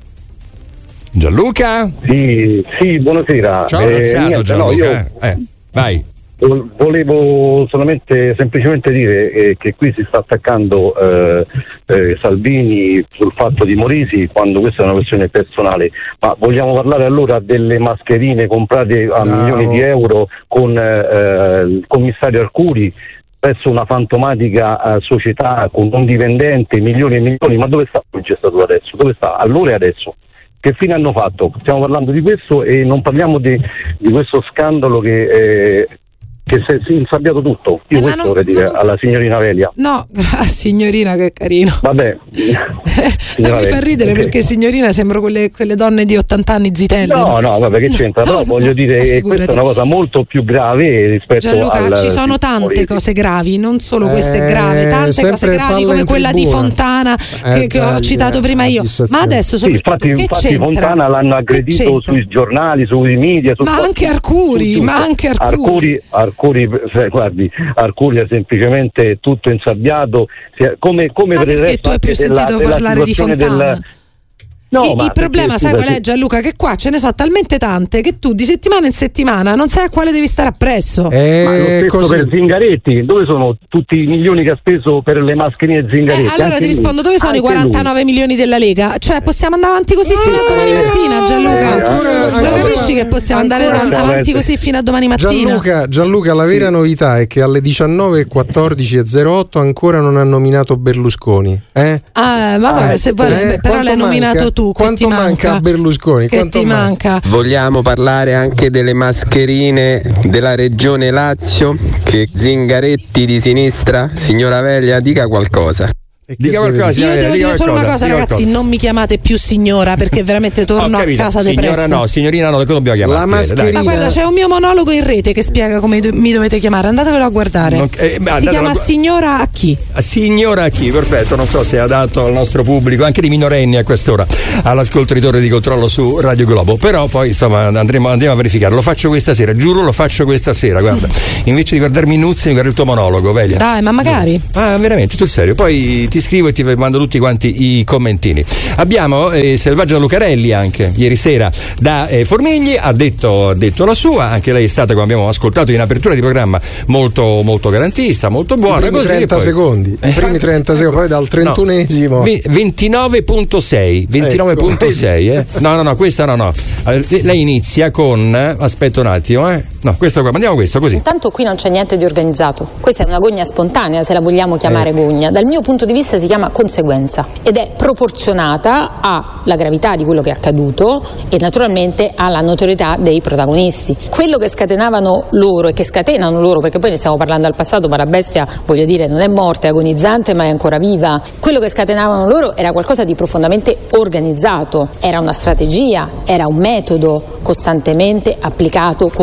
Gianluca? Sì, sì, buonasera. Ciao, Eh, graziato niente, Gianluca. no, io eh, vai. vol- volevo solamente semplicemente dire eh, che qui si sta attaccando eh, eh, Salvini sul fatto di Morisi, quando questa è una questione personale, ma vogliamo parlare allora delle mascherine comprate a Bravo. milioni di euro con eh, il commissario Arcuri presso una fantomatica eh, società con un dipendente, milioni e milioni, ma dove sta il magistratura adesso? Dove sta? Allora e adesso? Che fine hanno fatto? Stiamo parlando di questo e non parliamo di, di questo scandalo che, eh, che si è si è insabbiato tutto. Io Eh, ma questo non- vorrei dire non- alla signorina Velia. No, grazie signorina, che carino. Vabbè, Ma mi fa ridere ok. perché signorina sembra quelle, quelle donne di ottanta anni zitelle. No, no, vabbè, che c'entra? Però No, voglio no, dire, figurati. eh, questa è una cosa molto più grave rispetto Gianluca, al ci sono tante Morisi. cose gravi, non solo queste Eh, grave, tante sempre cose gravi palla come in quella di tribuna. Fontana Eh, che, che ho dai, citato eh, prima io. dissazione. Ma adesso Sì, soprattutto, infatti, che infatti c'entra? Fontana l'hanno Che aggredito c'entra? sui giornali, sui media, su Ma tutto. anche Arcuri, Su tutto. ma anche Arcuri. Arcuri, Arcuri, eh, guardi, Arcuri è semplicemente tutto insabbiato, si è- come, come Ma per il perché resto tu hai più anche della- sentito della parlare di situazione Fontana? del- No, il, ma il problema, perché, sai scusa, qual è, sì. Gianluca? Che qua ce ne so talmente tante che tu di settimana in settimana non sai a quale devi stare appresso. Eh, Ma lo stesso così. per Zingaretti, dove sono tutti i milioni che ha speso per le mascherine Zingaretti? Eh, allora Anche ti lui. rispondo, dove sono i Anche lui. quarantanove milioni della Lega? Cioè possiamo andare avanti così fino a domani mattina, Gianluca? Eh, ancora- Lo ancora- capisci che possiamo andare ancora- avanti così fino a domani mattina? Gianluca, Gianluca, la vera novità è che alle diciannove e quattordici e zero otto ancora non ha nominato Berlusconi. Eh? Ah, ma guarda, Eh, se vuoi, eh, beh, però quanto l'hai nominato manca? tu. Che Quanto ti manca manca a Berlusconi? Che Quanto ti manca? Vogliamo parlare anche delle mascherine della regione Lazio, che Zingaretti di sinistra, signora Velia, dica qualcosa. Dica qualcosa. Io devo dica dire solo una qualcosa, cosa, dica ragazzi, qualcosa. non mi chiamate più signora perché veramente torno Ho a capito. casa Signora depressa. no, signorina no, come dobbiamo chiamarti? La Dai. mascherina- Ma guarda, c'è un mio monologo in rete che spiega come do- mi dovete chiamare, andatevelo a guardare. Non- eh, ma si andatelo chiama a gu- Signora a chi? Signora chi? Perfetto, non so se è adatto al nostro pubblico, anche di minorenni a quest'ora, all'ascolto di Torre di Controllo su Radio Globo, però poi insomma andremo, andiamo a verificare, lo faccio questa sera, giuro lo faccio questa sera, guarda, invece di guardarmi Nuzzi mi guardo il tuo monologo, Velia. Dai, ma magari. Ah, veramente, sul serio, poi ti scrivo e ti mando tutti quanti i commentini. Abbiamo eh, Selvaggia Lucarelli anche, ieri sera da eh, Formigli, ha detto, ha detto la sua, anche lei è stata, come abbiamo ascoltato in apertura di programma, molto, molto garantista, molto buona. I primi così, trenta poi- secondi, i primi trenta secondi, poi dal trentunesimo. No, ve- ventinove virgola sei ventinove virgola sei eh? No, no, no, questa no, no. Eh, Lei inizia con eh, aspetta un attimo, eh. No, questo qua, mandiamo questo così. Intanto qui non c'è niente di organizzato, questa è una gogna spontanea, se la vogliamo chiamare gogna. Dal mio punto di vista si chiama conseguenza ed è proporzionata alla gravità di quello che è accaduto e naturalmente alla notorietà dei protagonisti. Quello che scatenavano loro e che scatenano loro, perché poi ne stiamo parlando al passato, ma la bestia, voglio dire, non è morta, è agonizzante ma è ancora viva. Quello che scatenavano loro era qualcosa di profondamente organizzato, era una strategia, era un metodo costantemente applicato contro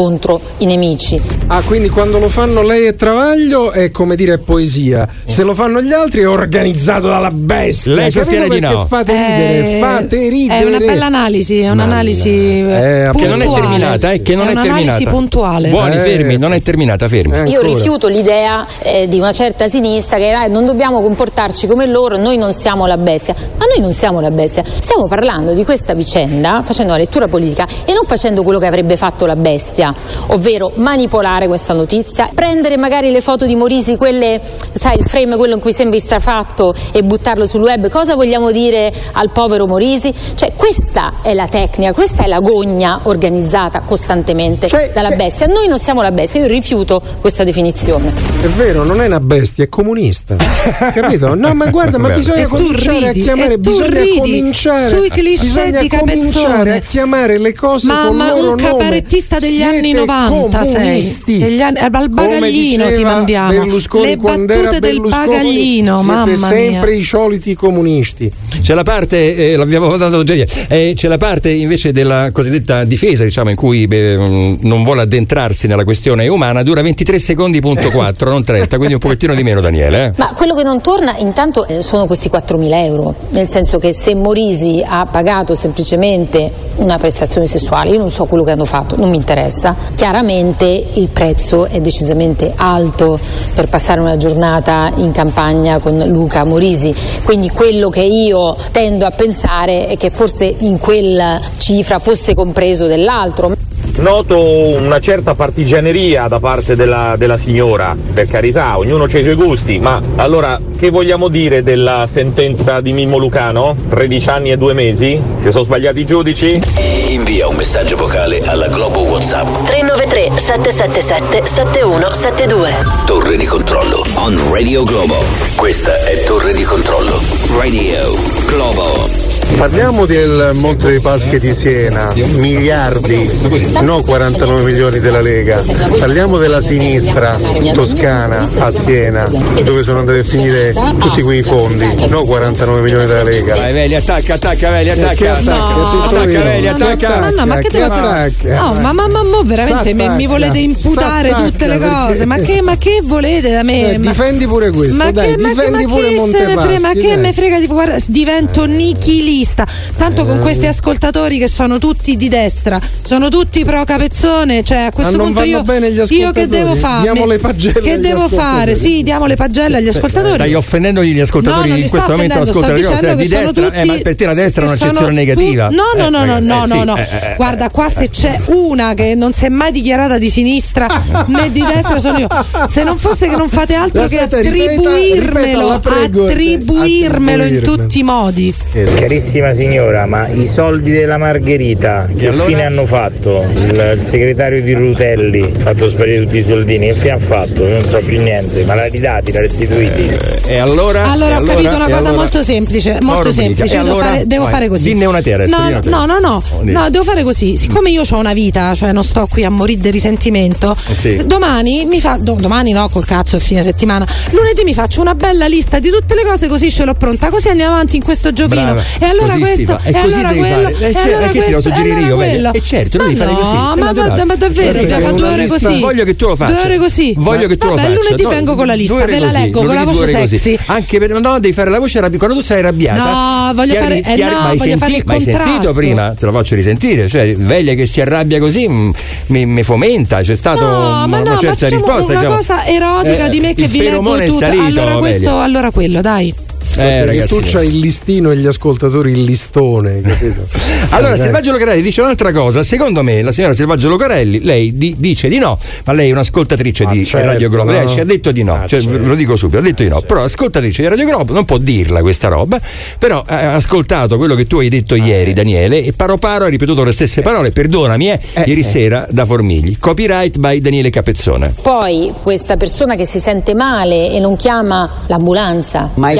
i nemici. Ah, quindi quando lo fanno lei e Travaglio è come dire è poesia, se lo fanno gli altri è organizzato dalla bestia. Lei sostiene di no. Fate ridere, Eh, fate ridere. È una bella analisi, è un'analisi Eh, puntuale. Che non è terminata, eh, che non è è un'analisi terminata. puntuale. Buoni, Eh. fermi, non è terminata, fermi. Io rifiuto l'idea eh, di una certa sinistra che eh, non dobbiamo comportarci come loro, noi non siamo la bestia. Ma noi non siamo la bestia, stiamo parlando di questa vicenda facendo una lettura politica e non facendo quello che avrebbe fatto la bestia, ovvero manipolare questa notizia, prendere magari le foto di Morisi, quelle, sai, il frame quello in cui sembri strafatto, e buttarlo sul web. Cosa vogliamo dire al povero Morisi? Cioè, questa è la tecnica, questa è la gogna organizzata costantemente Cioè, dalla cioè- bestia. Noi non siamo la bestia, io rifiuto questa definizione. È vero, non è una bestia, è comunista. Capito? No, ma guarda, ma Beh. bisogna E tu cominciare ridi, a chiamare, e tu bisogna ridi cominciare sui cliché bisogna di cominciare Capezzone. a chiamare le cose Ma, con ma loro un cabarettista nome. degli Siete anni novanta sei. comunisti. Degli anni, al Come bagaglino ti diceva mandiamo. Berlusconi, Le quando battute era del Berlusconi, bagaglino, siete mamma sempre mia. i soliti comunisti. C'è la parte, eh, l'abbiamo dato già ieri, eh, c'è la parte invece della cosiddetta difesa, diciamo, in cui beh, mh, non vuole addentrarsi nella questione umana, dura ventitré secondi punto quattro, non trenta, quindi un pochettino di meno, Daniele. Eh? Ma quello che non torna intanto eh, sono questi quattromila euro, nel senso che se Morisi ha pagato semplicemente una prestazione sessuale, io non so quello che hanno fatto, non mi interessa, chiaramente il prezzo è decisamente alto per passare una giornata in campagna con Luca Morisi, quindi quello che io tendo a pensare è che forse in quella cifra fosse compreso dell'altro. Noto una certa partigianeria da parte della, della signora, per carità, ognuno ha i suoi gusti, ma allora che vogliamo dire della sentenza di Mimmo Lucano? tredici anni e due mesi? Si sono sbagliati i giudici? Invia un messaggio vocale alla Globo WhatsApp. tre nove tre sette sette sette sette uno sette due. Torre di controllo on Radio Globo. Questa è Torre di controllo. Radio Globo. Parliamo del Monte dei Paschi di Siena, miliardi, no quarantanove milioni della Lega. Parliamo della sinistra toscana a Siena, dove sono andati a finire tutti quei fondi, no quarantanove milioni della Lega. Vai Veli, attacca, attacca Veli, attacca, attacca, No, attacca Veli, no, attacca. no, no, ma che devo attaccare? No, ma mamma, mo veramente mi, mi volete imputare S'attacca, tutte le cose? perché- Ma che, ma che volete da me? Eh, Ma- difendi pure questo, Ma dai, che, ma che, difendi ma pure che se ne frega, ma Montepaschi, che dai. me frega di guarda, divento nichilista. Tanto con questi ascoltatori che sono tutti di destra, sono tutti pro Capezzone, cioè a questo Ah, non punto vanno io, bene gli io che ascoltatori? devo fare? Diamo le pagelle Che agli devo fare? ascoltatori. Sì, diamo le pagelle agli ascoltatori. Stai offendendo gli ascoltatori No, non in li questo sto momento offendendo, ascoltano sto le cose dicendo di che sono destra, eh, ma tutti- per te la destra è che un'accezione sono negativa. tu- no, no, Eh, no, no, eh, no, sì, no, no. eh, eh, Guarda, qua se c'è una che non si è mai dichiarata di sinistra né di destra sono io. Se non fosse che non fate altro Aspetta, che ripeta- attribuirmelo, ripeta, la prego, attribuirmelo in attribuirmelo. tutti i modi. Carissima signora, ma i soldi della Margherita che allora? fine hanno fatto? Il segretario di Rutelli ha fatto sparire tutti i soldini, che fine ha fatto? Non so più niente, ma l'ha ridati, l'ha restituiti. E allora? Allora E ho capito una E cosa allora? molto semplice, molto rubrica. semplice. E Io devo allora? fare, devo Vai, fare così. dinne una te adesso, No, dinne una te. no, no, no, Oh, dimmi. no, devo fare così. Siccome io ho una vita, cioè non sto qui a morire di risentimento, Sì. domani mi fa. do- domani no, col cazzo è fine settimana. Lunedì mi faccio una bella lista di tutte le cose, così ce l'ho pronta, così andiamo avanti in questo giochino. Brava. E allora Così si questo, fa. E e così allora devi quello, fare. Eh, e certo, allora e che ti devo questo, e suggerire allora io, vedi? quello. E certo, tu Ma devi fare no, così. ma, Eh, ma, dai. ma davvero, Perché dobbiamo fare due una ore lista- così. Voglio che tu lo faccia. Due ore così. Voglio che tu Vabbè, lo faccia. lunedì No, vengo con la lista, due ore ve la così, leggo con la lunedì voce due ore così. sexy. Anche per no, devi fare la voce arrabbiata. Quando tu sei arrabbiata. No, voglio ti fare- arri- eh ti arri- no, ma hai voglio fare senti- il ma hai sentito contrasto. prima? Te lo faccio risentire. Cioè, Veglia che si arrabbia così mh, mi, mi fomenta. C'è stato No, una, ma no, una certa ma facciamo risposta. una diciamo. cosa erotica Eh, di me che il vi leggo feromone è tutto. salito, Allora questo, Veglia. allora quello, dai. Eh, Perché ragazzi. tu c'hai il listino e gli ascoltatori il listone, capito? Allora, Eh, Selvaggio Lucarelli dice un'altra cosa. Secondo me, la signora Selvaggio Lucarelli, lei di- dice di no, ma lei è un'ascoltatrice Ah, di certo, Radio Globo. Lei no. ci ha detto di no, Ah, cioè, certo. ve lo dico subito, ha detto di no. Ah, Però, ascoltatrice di Radio Globo non può dirla questa roba. Però ha ascoltato quello che tu hai detto ieri, Daniele, e paro paro ha ripetuto le stesse parole. Perdonami, eh, ieri sera da Formigli. Copyright by Daniele Capezzone. Poi questa persona che si sente male e non chiama l'ambulanza, Ma i chiama- non ci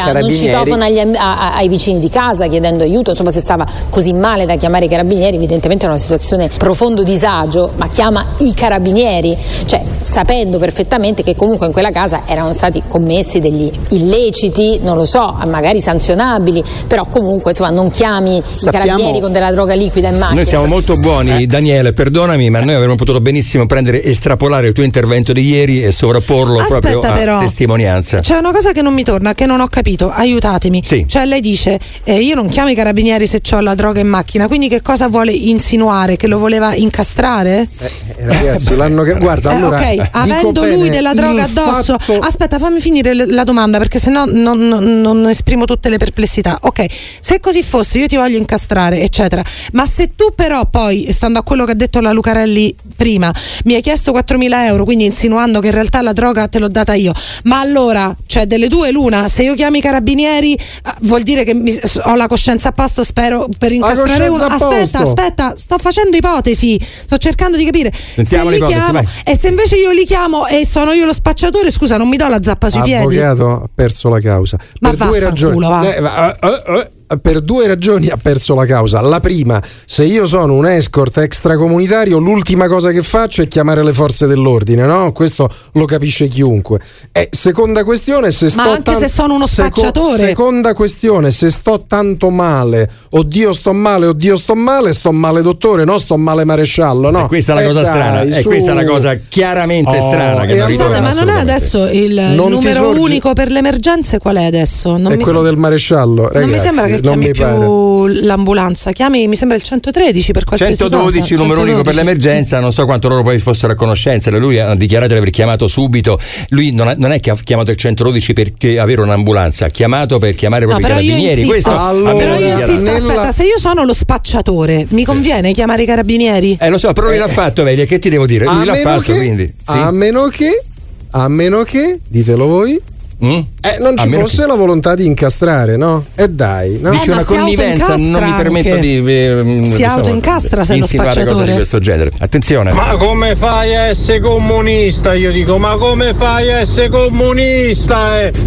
citofono agli, a, ai vicini di casa chiedendo aiuto, insomma se stava così male da chiamare i carabinieri, evidentemente è una situazione profondo disagio, ma chiama i carabinieri, cioè sapendo perfettamente che comunque in quella casa erano stati commessi degli illeciti, non lo so, magari sanzionabili, però comunque insomma non chiami Sappiamo... i carabinieri con della droga liquida in macchina. Noi siamo molto buoni, Daniele, perdonami, ma noi avremmo potuto benissimo prendere, estrapolare il tuo intervento di ieri e sovrapporlo Aspetta, proprio a però, testimonianza. c'è una cosa che non mi torna, che non ho capito, aiutatemi. Sì. Cioè lei dice eh, io non chiamo i carabinieri se ho la droga in macchina, quindi che cosa vuole insinuare? Che lo voleva incastrare? Eh, eh, ragazzi, l'hanno che guarda, Eh, allora, ok, avendo bene, lui della droga il addosso, fatto... aspetta, fammi finire l- la domanda perché sennò non, non, non esprimo tutte le perplessità. Ok, se così fosse io ti voglio incastrare, eccetera, ma se tu però poi, stando a quello che ha detto la Lucarelli prima, mi hai chiesto quattromila euro, quindi insinuando che in realtà la droga te l'ho data io, ma allora, cioè delle due l'una, se io chiamo i carabinieri vuol dire che mi, ho la coscienza a posto, spero, per incastrare uno. Aspetta, aspetta, sto facendo ipotesi, sto cercando di capire. Sentiamo se li l'ipotesi, chiamo, vai. e se invece io li chiamo e sono io lo spacciatore, scusa, non mi do la zappa sui piedi. Avvocato ha perso la causa. Ma per due ragioni. vaffanculo, va. Eh, va, eh, eh, per due ragioni ha perso la causa. La prima, se io sono un escort extracomunitario, l'ultima cosa che faccio è chiamare le forze dell'ordine, no? Questo lo capisce chiunque. E seconda questione, se sto Ma anche tan- se sono uno seco- spacciatore. Seconda questione, se sto tanto male, oddio sto male, oddio sto male, sto male dottore, no sto male maresciallo, no? E questa è la Eh cosa dai, strana, e su. questa è la cosa chiaramente Oh, strana che e non allora- ritorna Scusate, ma non è assolutamente. adesso il Non ti numero sorge- unico per le emergenze? Qual è adesso? Non È mi quello sem- del maresciallo, ragazzi, non mi sembra che non chiami mi più pare. l'ambulanza, chiami mi sembra il centotredici per qualsiasi centododici, cosa. numero unico per l'emergenza, non so quanto loro poi fossero a conoscenza. Lui ha dichiarato di aver chiamato subito. Lui non, ha, non è che ha chiamato il centododici per avere un'ambulanza, ha chiamato per chiamare No, proprio però i io carabinieri. insisto, Questo Allora, però io dichiarato. insisto, nella- aspetta, se io sono lo spacciatore, mi conviene chiamare i carabinieri? Eh lo so, però lui l'ha fatto, Velia, che ti devo dire? Lui A l'ha meno fatto, che- quindi. Sì. A meno che, a meno che, ditelo voi, Mm? eh, non A ci meno fosse che- la volontà di incastrare, no? E dai, no? Dice Eh, ma una si connivenza, non mi autoincastra permetto anche. di eh, Si diciamo, autoincastra se è uno insinuare cose spacciatore. di questo genere. Attenzione. Ma come fai a essere comunista? Io dico, ma come fai a essere comunista? Eh?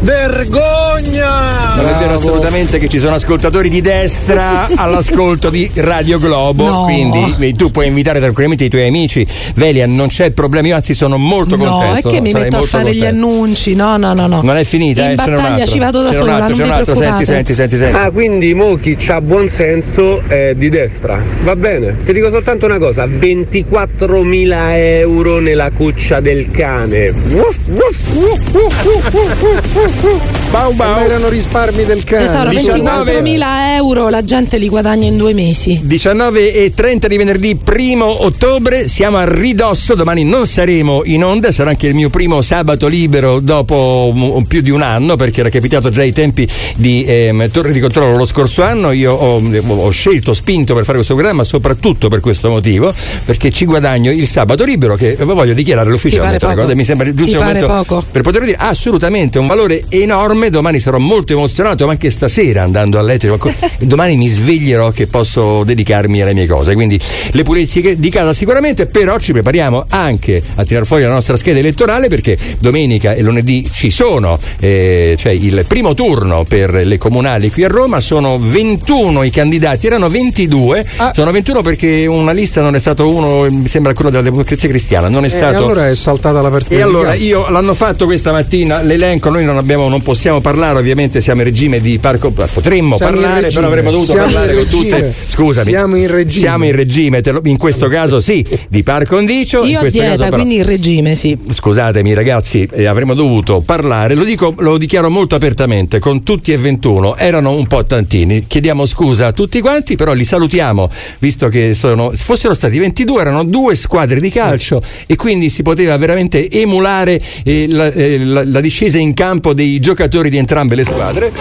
Vergogna! Non è vero assolutamente che ci sono ascoltatori di destra all'ascolto di Radio Globo, No. quindi eh, tu puoi invitare tranquillamente i tuoi amici. Velia, non c'è problema, io anzi sono molto No, contento. è che mi sarei metto a molto fare gli contento. annunci. No, no, no, no. Non è finita, In eh, ce n'è un battaglia altro. ci vado da C'è un sola, altro, non c'è vi un altro, preoccupate. senti, senti, senti, senti. Ah, quindi mo chi c'ha buon senso è di destra. Va bene. Ti dico soltanto una cosa: ventiquattromila euro nella cuccia del cane. Uff, uff, uff, uff, uff, uff, uff, uff. Bau, bau. Ma erano risparmi del cane. Tesoro, ventiquattromila euro la gente li guadagna in due mesi. diciannove e trenta di venerdì primo ottobre, siamo a ridosso, domani non saremo in onda, sarà anche il mio primo sabato libero dopo m- più di un anno, perché era capitato già ai tempi di ehm, Torre di Controllo lo scorso anno. Io ho, ho scelto, spinto per fare questo programma soprattutto per questo motivo, perché ci guadagno il sabato libero, che voglio dichiarare ufficialmente, Ti pare la cosa, mi sembra giusto Ti il pare momento poco? per poterlo dire. Assolutamente un valore enorme. Domani sarò molto emozionato, ma anche stasera andando a letto domani mi sveglierò che posso dedicarmi alle mie cose, quindi le pulizie di casa sicuramente, però ci prepariamo anche a tirar fuori la nostra scheda elettorale, perché domenica e lunedì ci sono eh, cioè il primo turno per le comunali qui a Roma. Sono ventuno i candidati, erano ventidue, Ah. sono ventuno perché una lista non è stato uno, mi sembra quello della Democrazia Cristiana, non è Eh, stato. allora è saltata la partita. E di allora calcio. io l'hanno fatto questa mattina l'elenco, noi non abbiamo, non possiamo parlare, ovviamente siamo in regime di parco, potremmo Siamo in parlare, regime. però avremmo dovuto Siamo parlare in con tutte. regime. Scusami. Siamo in regime. Siamo in regime, te lo- in questo caso sì, di par condicio. in Io ho questo dieta, caso però, quindi in regime, sì. scusatemi ragazzi, eh, avremmo dovuto parlare, lo dico, lo dichiaro molto apertamente, con tutti e ventuno, erano un po' tantini, chiediamo scusa a tutti quanti, però li salutiamo, visto che sono, fossero stati ventidue, erano due squadre di calcio e quindi si poteva veramente emulare eh, la, eh, la, la discesa in campo dei giocatori di entrambe le squadre.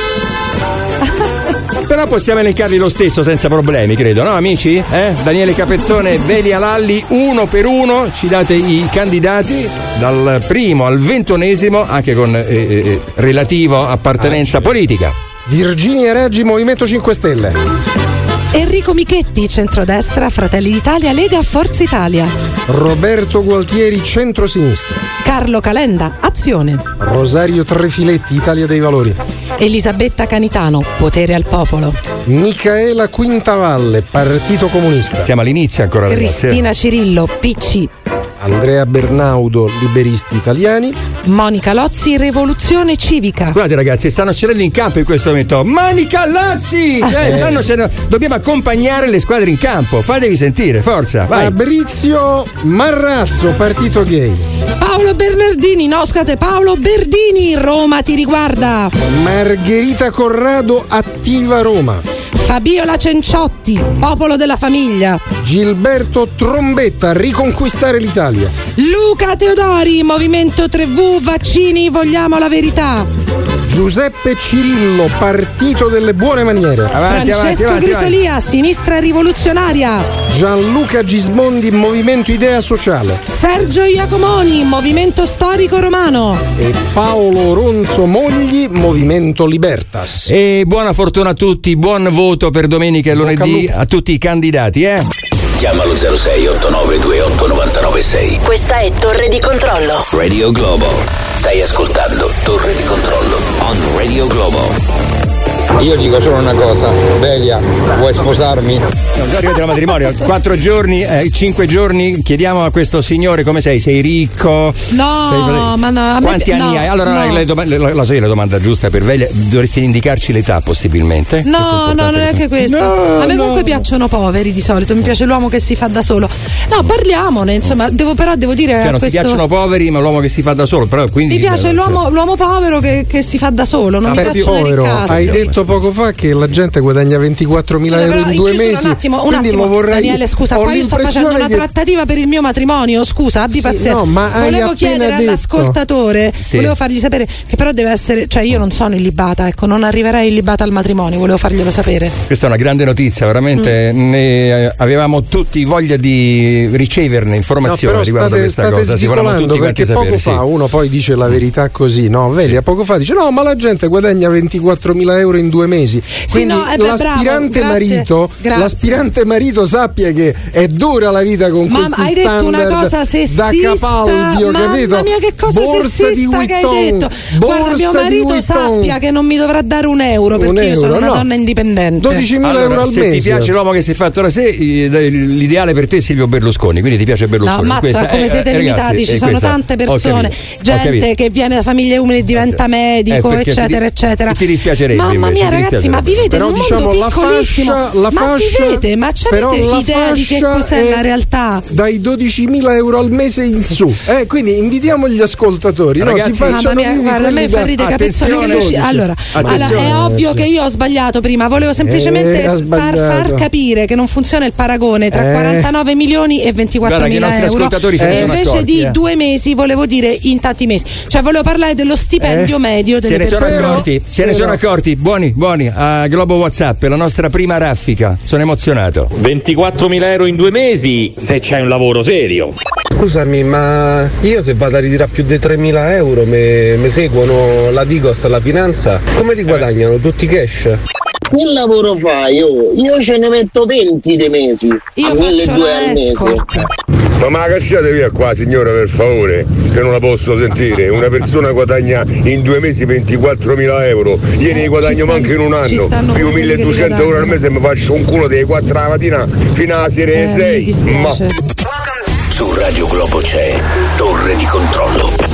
Però possiamo elencarli lo stesso senza problemi, credo, no amici? Eh? Daniele Capezzone, Velia Lalli, uno per uno ci date i candidati dal primo al ventunesimo, anche con eh, eh, relativo appartenenza politica. Virginia Reggi, Movimento cinque Stelle. Enrico Michetti, centrodestra, Fratelli d'Italia, Lega, Forza Italia. Roberto Gualtieri, centrosinistra. Carlo Calenda, Azione. Rosario Trefiletti, Italia dei Valori. Elisabetta Canitano, Potere al Popolo. Micaela Quintavalle, Partito Comunista. Siamo all'inizio ancora, ragazzi. Cristina Cirillo, P C. Andrea Bernaudo, Liberisti Italiani. Monica Lozzi, Rivoluzione Civica. Guardate ragazzi, stanno scendendo in campo in questo momento. Monica Lozzi! Cioè, Eh. stanno scendendo- Dobbiamo accompagnare le squadre in campo. Fatevi sentire, forza, vai. Fabrizio Marrazzo, Partito Gay. Paolo Bernardini, no scusate, Paolo Berdini, Roma ti riguarda. Margherita Corrado, Attiva Roma. Fabiola Cenciotti, Popolo della Famiglia. Gilberto Trombetta, Riconquistare l'Italia. Luca Teodori, Movimento tre V, Vaccini, vogliamo la verità. Giuseppe Cirillo, Partito delle Buone Maniere. Francesco Grisolia, Sinistra Rivoluzionaria. Gianluca Gismondi, Movimento Idea Sociale. Sergio Iacomoni, Movimento Storico Romano. E Paolo Ronzo Mogli, Movimento Libertas. E buona fortuna a tutti, buon voto per domenica e lunedì a tutti i candidati, eh? Chiamalo zero sei otto nove due otto nove nove sei. Questa è Torre di Controllo. Radio Globo. Stai ascoltando Torre di Controllo on Radio Globo. Io dico solo una cosa, Velia, vuoi sposarmi? Siamo già arrivati al matrimonio, quattro giorni, eh, cinque giorni, chiediamo a questo signore come sei, sei ricco? No, Sei- ma no, a me Quanti pi- anni no, hai? Allora no. le doma- le- la so io la domanda giusta per Velia, dovresti indicarci l'età possibilmente. Questo è No, no, importante. non è anche questo. No, a me no. comunque piacciono poveri di solito, mi piace l'uomo che si fa da solo. No, parliamone, insomma, devo, però devo dire Cioè, a non questo... ti piacciono poveri, ma l'uomo che si fa da solo, però quindi Mi piace l'uomo, l'uomo povero che, che si fa da solo, non mi Beh, piacciono i povero, ricassi. hai detto poco fa che la gente guadagna ventiquattromila Scusa, euro però in in due chiusura, mesi. un attimo, un quindi attimo, lo vorrei... Daniele, scusa, ho qua io sto facendo l'impressione una che- trattativa per il mio matrimonio, scusa, abbi Sì, pazienza. no, ma hai volevo appena chiedere detto. all'ascoltatore, Sì. volevo fargli sapere che però deve essere, cioè io non sono illibata, ecco, non arriverei illibata al matrimonio, volevo farglielo sapere. Questa è una grande notizia, veramente Mm. ne eh, avevamo tutti voglia di riceverne No, informazioni però riguardo state, questa state cosa. Si volevamo svicolando tutti quanti perché poco sapere, fa sì. uno poi dice la verità così, no? Vedi, a poco fa dice no, ma la gente guadagna ventiquattromila euro in due mesi. Quindi no, eh beh, l'aspirante bravo, grazie, marito, grazie. l'aspirante marito sappia che è dura la vita con Ma questi hai detto una standard cosa sessista, da Capalbio, mamma capito? mia che cosa Borsa di sessista che hai Vuitton, detto. borsa Guarda, mio di marito Vuitton. sappia che non mi dovrà dare un euro perché Un io sono euro, una no. donna indipendente. dodicimila Allora, euro al se mese. ti piace l'uomo che si è fatto da sé, eh, l'ideale per te è Silvio Berlusconi, quindi ti piace No, Berlusconi. mazza, Questa- come eh, siete eh, limitati, ragazzi, ci eh, sono questa- tante ho persone, capito, ho gente capito. che viene da famiglie umili e diventa medico, Eh, perché eccetera, ti- eccetera. ti dispiacerebbe Mamma invece, mia, ti ragazzi, ma dispiacerebbe. vivete Però in un diciamo mondo la piccolissimo. fascia, la ma fascia, vivete, ma però avete la idea di che fascia cos'è la realtà? Dai dodicimila euro al mese in su. Eh, quindi invitiamo gli ascoltatori, no? Ragazzi, si facciano Mamma mia, vivi guarda, a me quelli fa da- ridere Capezzone che Attenzione, lui- allora, attenzione. allora, è ovvio che io ho sbagliato prima, volevo semplicemente Eh, ha far, sbagliato. far capire che non funziona il paragone tra Eh. quarantanove milioni e Guarda che i ventiquattromila nostri euro. ascoltatori se ne E sono invece accorti, di eh. due mesi volevo dire in tanti mesi. Cioè volevo parlare dello stipendio Eh. medio Se delle ne sono persone. accorti, se ne sono accorti, buoni, buoni, a Globo WhatsApp, la nostra prima raffica, sono emozionato. ventiquattromila euro in due mesi se c'hai un lavoro serio. Scusami, ma io se vado a ritirare più di tremila euro mi seguono la Digos, la finanza, come li guadagnano? Tutti cash? Che lavoro fai? Oh? Io ce ne metto venti dei mesi. Io a faccio milleduecento la al mese. escort. Ma me la cacciate via qua, signora, per favore, che non la posso sentire. Una persona guadagna in due mesi ventiquattromila euro, io ne guadagno stanno- manco in un ci anno. stanno Più quelli che li milleduecento euro al mese mi faccio un culo delle quattro la mattina fino alla sera Eh, alle mi sei. Ma dispiace. Su Radio Globo c'è Torre di Controllo.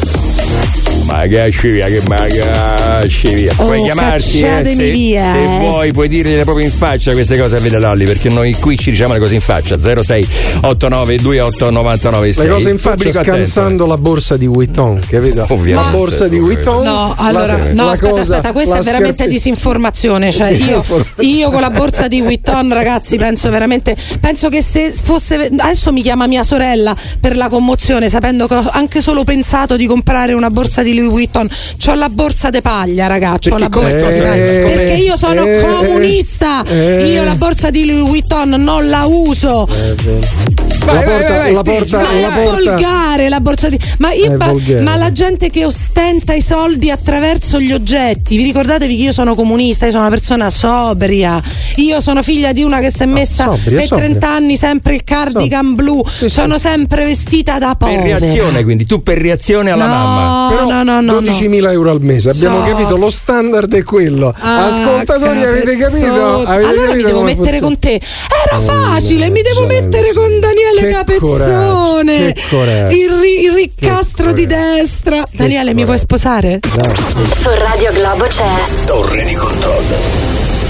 Ma cacci via, che ma cacci via. Puoi Oh, chiamarci, eh, cacciatemi se, via, se eh. vuoi, puoi dirgliele proprio in faccia queste cose a Villa Lolli, perché noi qui ci diciamo le cose in faccia. zero sei otto nove due otto nove nove sei. Le cose in faccia scansando la borsa di Vuitton, capito? Ovviamente. La borsa di Vuitton. No, allora, la- no, la aspetta, cosa- aspetta, questa la è veramente scarpe- disinformazione. Cioè, io, Disinformazione. io con la borsa di Vuitton, ragazzi, penso veramente. Penso che se fosse. Adesso mi chiama mia sorella per la commozione, sapendo che ho anche solo pensato di comprare una borsa di Louis Vuitton. C'ho la borsa de paglia, ragazzi. C'ho la come- borsa de come- paglia. come- Perché io sono eh, comunista. eh. Io la borsa di Louis Vuitton non la uso. La porta, la porta, Ma la è porta. volgare la borsa di. Ma, io È pa- volgare. ma la gente che ostenta i soldi attraverso gli oggetti. Vi ricordatevi che io sono comunista, io sono una persona sobria. Io sono figlia di una che si è messa sobria, per sobria. trenta anni sempre il cardigan blu. Sono sempre vestita da Per povera. reazione, quindi tu per reazione alla No, mamma. no, no, no, no, dodicimila euro al mese. Abbiamo so. capito, lo standard è quello. Ah, ascoltatori, avete capito? Avete allora capito mi devo mettere funziona? Con te. Era facile, eh, mi devo mettere con Daniele che Capezzone. Coraggio, il, ri, il ricastro di destra. Che Daniele, coraggio. Mi vuoi sposare? Dai. Su Radio Globo c'è Torre di Controllo.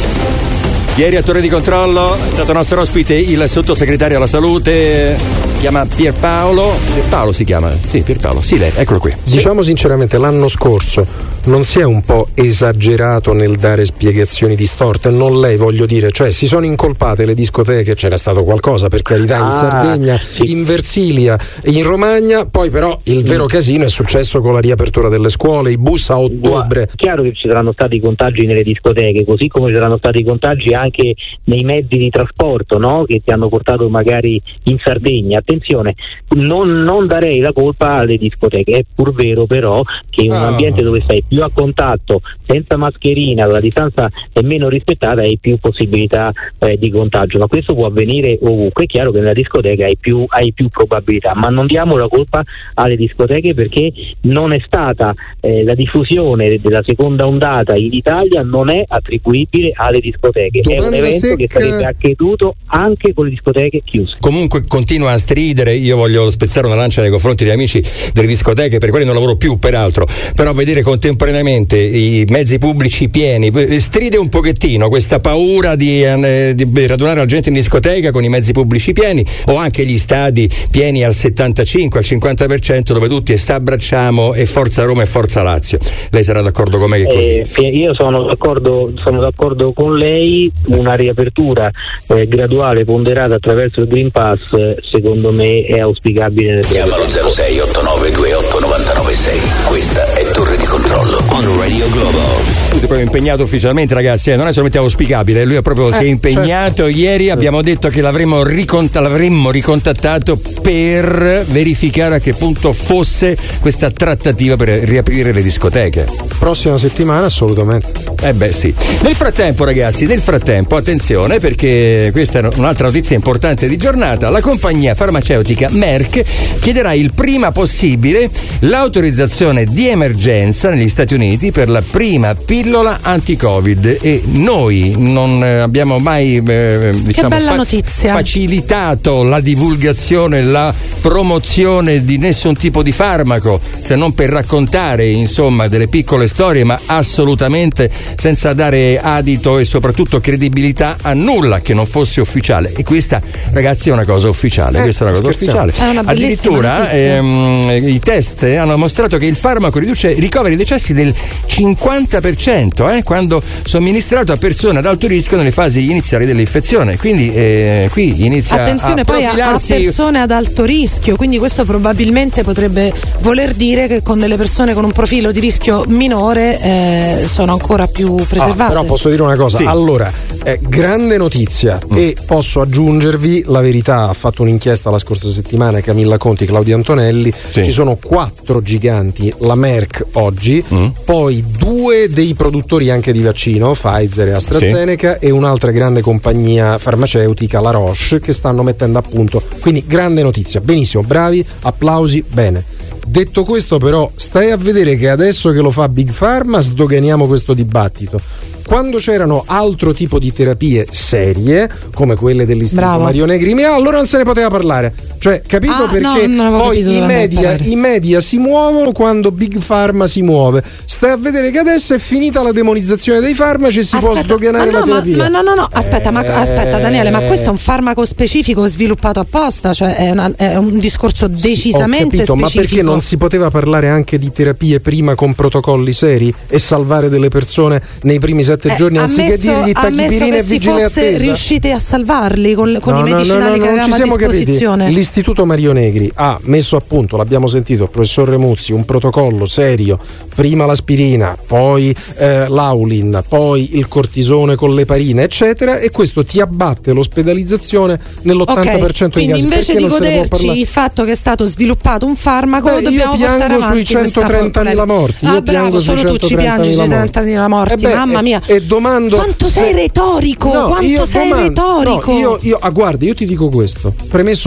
Ieri a Torre di Controllo è stato nostro ospite il sottosegretario alla salute, si chiama Pierpaolo. Pierpaolo si chiama? Sì, Pierpaolo. Sì, lei, eccolo qui. Diciamo sinceramente, l'anno scorso non si è un po' esagerato nel dare spiegazioni distorte? Non lei, voglio dire, cioè si sono incolpate le discoteche, c'era stato qualcosa per carità in ah, Sardegna, sì. in Versilia, in Romagna, poi però il vero casino è successo con la riapertura delle scuole, i bus a ottobre. È chiaro che ci saranno stati contagi nelle discoteche, così come ci saranno stati contagi anche anche nei mezzi di trasporto, no? Che ti hanno portato magari in Sardegna. Attenzione, non, non darei la colpa alle discoteche. È pur vero però che in un ambiente dove stai più a contatto, senza mascherina, la distanza è meno rispettata, hai più possibilità eh, di contagio, ma questo può avvenire ovunque. È chiaro che nella discoteca hai più, hai più probabilità, ma non diamo la colpa alle discoteche, perché non è stata eh, la diffusione della seconda ondata in Italia non è attribuibile alle discoteche. Domanda è un evento secca. Che sarebbe accaduto anche con le discoteche chiuse. Comunque continua a stridere, io voglio spezzare una lancia nei confronti degli amici delle discoteche, per quelli non lavoro più peraltro, però vedere contemporaneamente i mezzi pubblici pieni stride un pochettino questa paura di, eh, di radunare la gente in discoteca con i mezzi pubblici pieni, o anche gli stadi pieni al settantacinque al cinquanta per cento dove tutti s'abbracciamo e forza Roma e forza Lazio. Lei sarà d'accordo con me che è così? Eh, io sono d'accordo, sono d'accordo con lei. Una riapertura eh, graduale ponderata attraverso il Green Pass secondo me è auspicabile nel Chiamalo zero sei otto nove due otto nove nove sei. Questa è Torre di Controllo on Radio Globo. Lui è proprio impegnato ufficialmente, ragazzi, eh, non è solamente auspicabile, lui è proprio eh, si è impegnato. Certo. Ieri abbiamo detto che l'avremmo, ricont- l'avremmo ricontattato per verificare a che punto fosse questa trattativa per riaprire le discoteche. Prossima settimana assolutamente. Eh beh sì. Nel frattempo, ragazzi, nel frattempo attenzione, perché questa è un'altra notizia importante di giornata. La compagnia farmaceutica Merck chiederà il prima possibile l'autorizzazione di emergenza negli Stati Uniti per la prima pillola anti-Covid, e noi non abbiamo mai eh, diciamo, che bella fa- notizia. facilitato la divulgazione, la promozione di nessun tipo di farmaco, se non per raccontare insomma delle piccole storie, ma assolutamente senza dare adito e soprattutto credibilità a nulla che non fosse ufficiale. E questa, ragazzi, è una cosa ufficiale. Eh, questa è una cosa scherziamo. ufficiale. È una addirittura ehm, i test hanno mostrato che il farmaco riduce i ricoveri decessi del cinquanta per cento eh, quando somministrato a persone ad alto rischio nelle fasi iniziali dell'infezione. Quindi eh, qui inizia attenzione a poi a, a persone ad alto rischio, quindi questo probabilmente potrebbe voler dire che con delle persone con un profilo di rischio minore eh, sono ancora più preservate. Ah, però posso dire una cosa, sì. Allora, eh, grande notizia mm. e posso aggiungervi la verità. Ha fatto un'inchiesta la scorsa settimana Camilla Conti, Claudio Antonelli, sì. Ci sono quattro giganti, la Merck oggi, mm. poi due dei produttori anche di vaccino, Pfizer e AstraZeneca, sì. e un'altra grande compagnia farmaceutica, la Roche, che stanno mettendo a punto. Quindi grande notizia, benissimo, bravi, applausi, bene. Detto questo però, stai a vedere che adesso che lo fa Big Pharma sdoganiamo questo dibattito. Quando c'erano altro tipo di terapie serie, come quelle dell'Istituto Bravo. Mario Negri, ah, allora non se ne poteva parlare. Cioè, capito? Ah, perché no, poi i media, i media si muovono quando Big Pharma si muove. Stai a vedere che adesso è finita la demonizzazione dei farmaci e si aspetta, può sdoganare ma no, la terapia. Ma, ma no, no, no, aspetta, eh, ma, aspetta Daniele, ma questo è un farmaco specifico sviluppato apposta, cioè è, una, è un discorso decisamente Ho capito, specifico. Ma perché non si poteva parlare anche di terapie prima con protocolli seri e salvare delle persone nei primi sette eh, giorni anziché dirgli tachipirina e vigile attesa? Se riuscite a salvarli con, con no, i no, medicinali no, no, che avevamo a disposizione. Capiti. L'Istituto Mario Negri ha messo a punto, l'abbiamo sentito, il professor Remuzzi, un protocollo serio, prima l'aspirina, poi eh, l'aulin, poi il cortisone con l'eparina, eccetera, e questo ti abbatte l'ospedalizzazione nell'ottanta per cento okay, dei casi. Invece di goderci il fatto che è stato sviluppato un farmaco, Beh, dobbiamo portare avanti sui centotrentamila morti. Ah, io bravo, solo tu ci piangi sui centotrentamila morti, eh beh, mamma mia. E, e domando quanto se... sei retorico, no, quanto sei domando, retorico. No, io, io ah, guarda, io ti dico questo, premesso che ognuno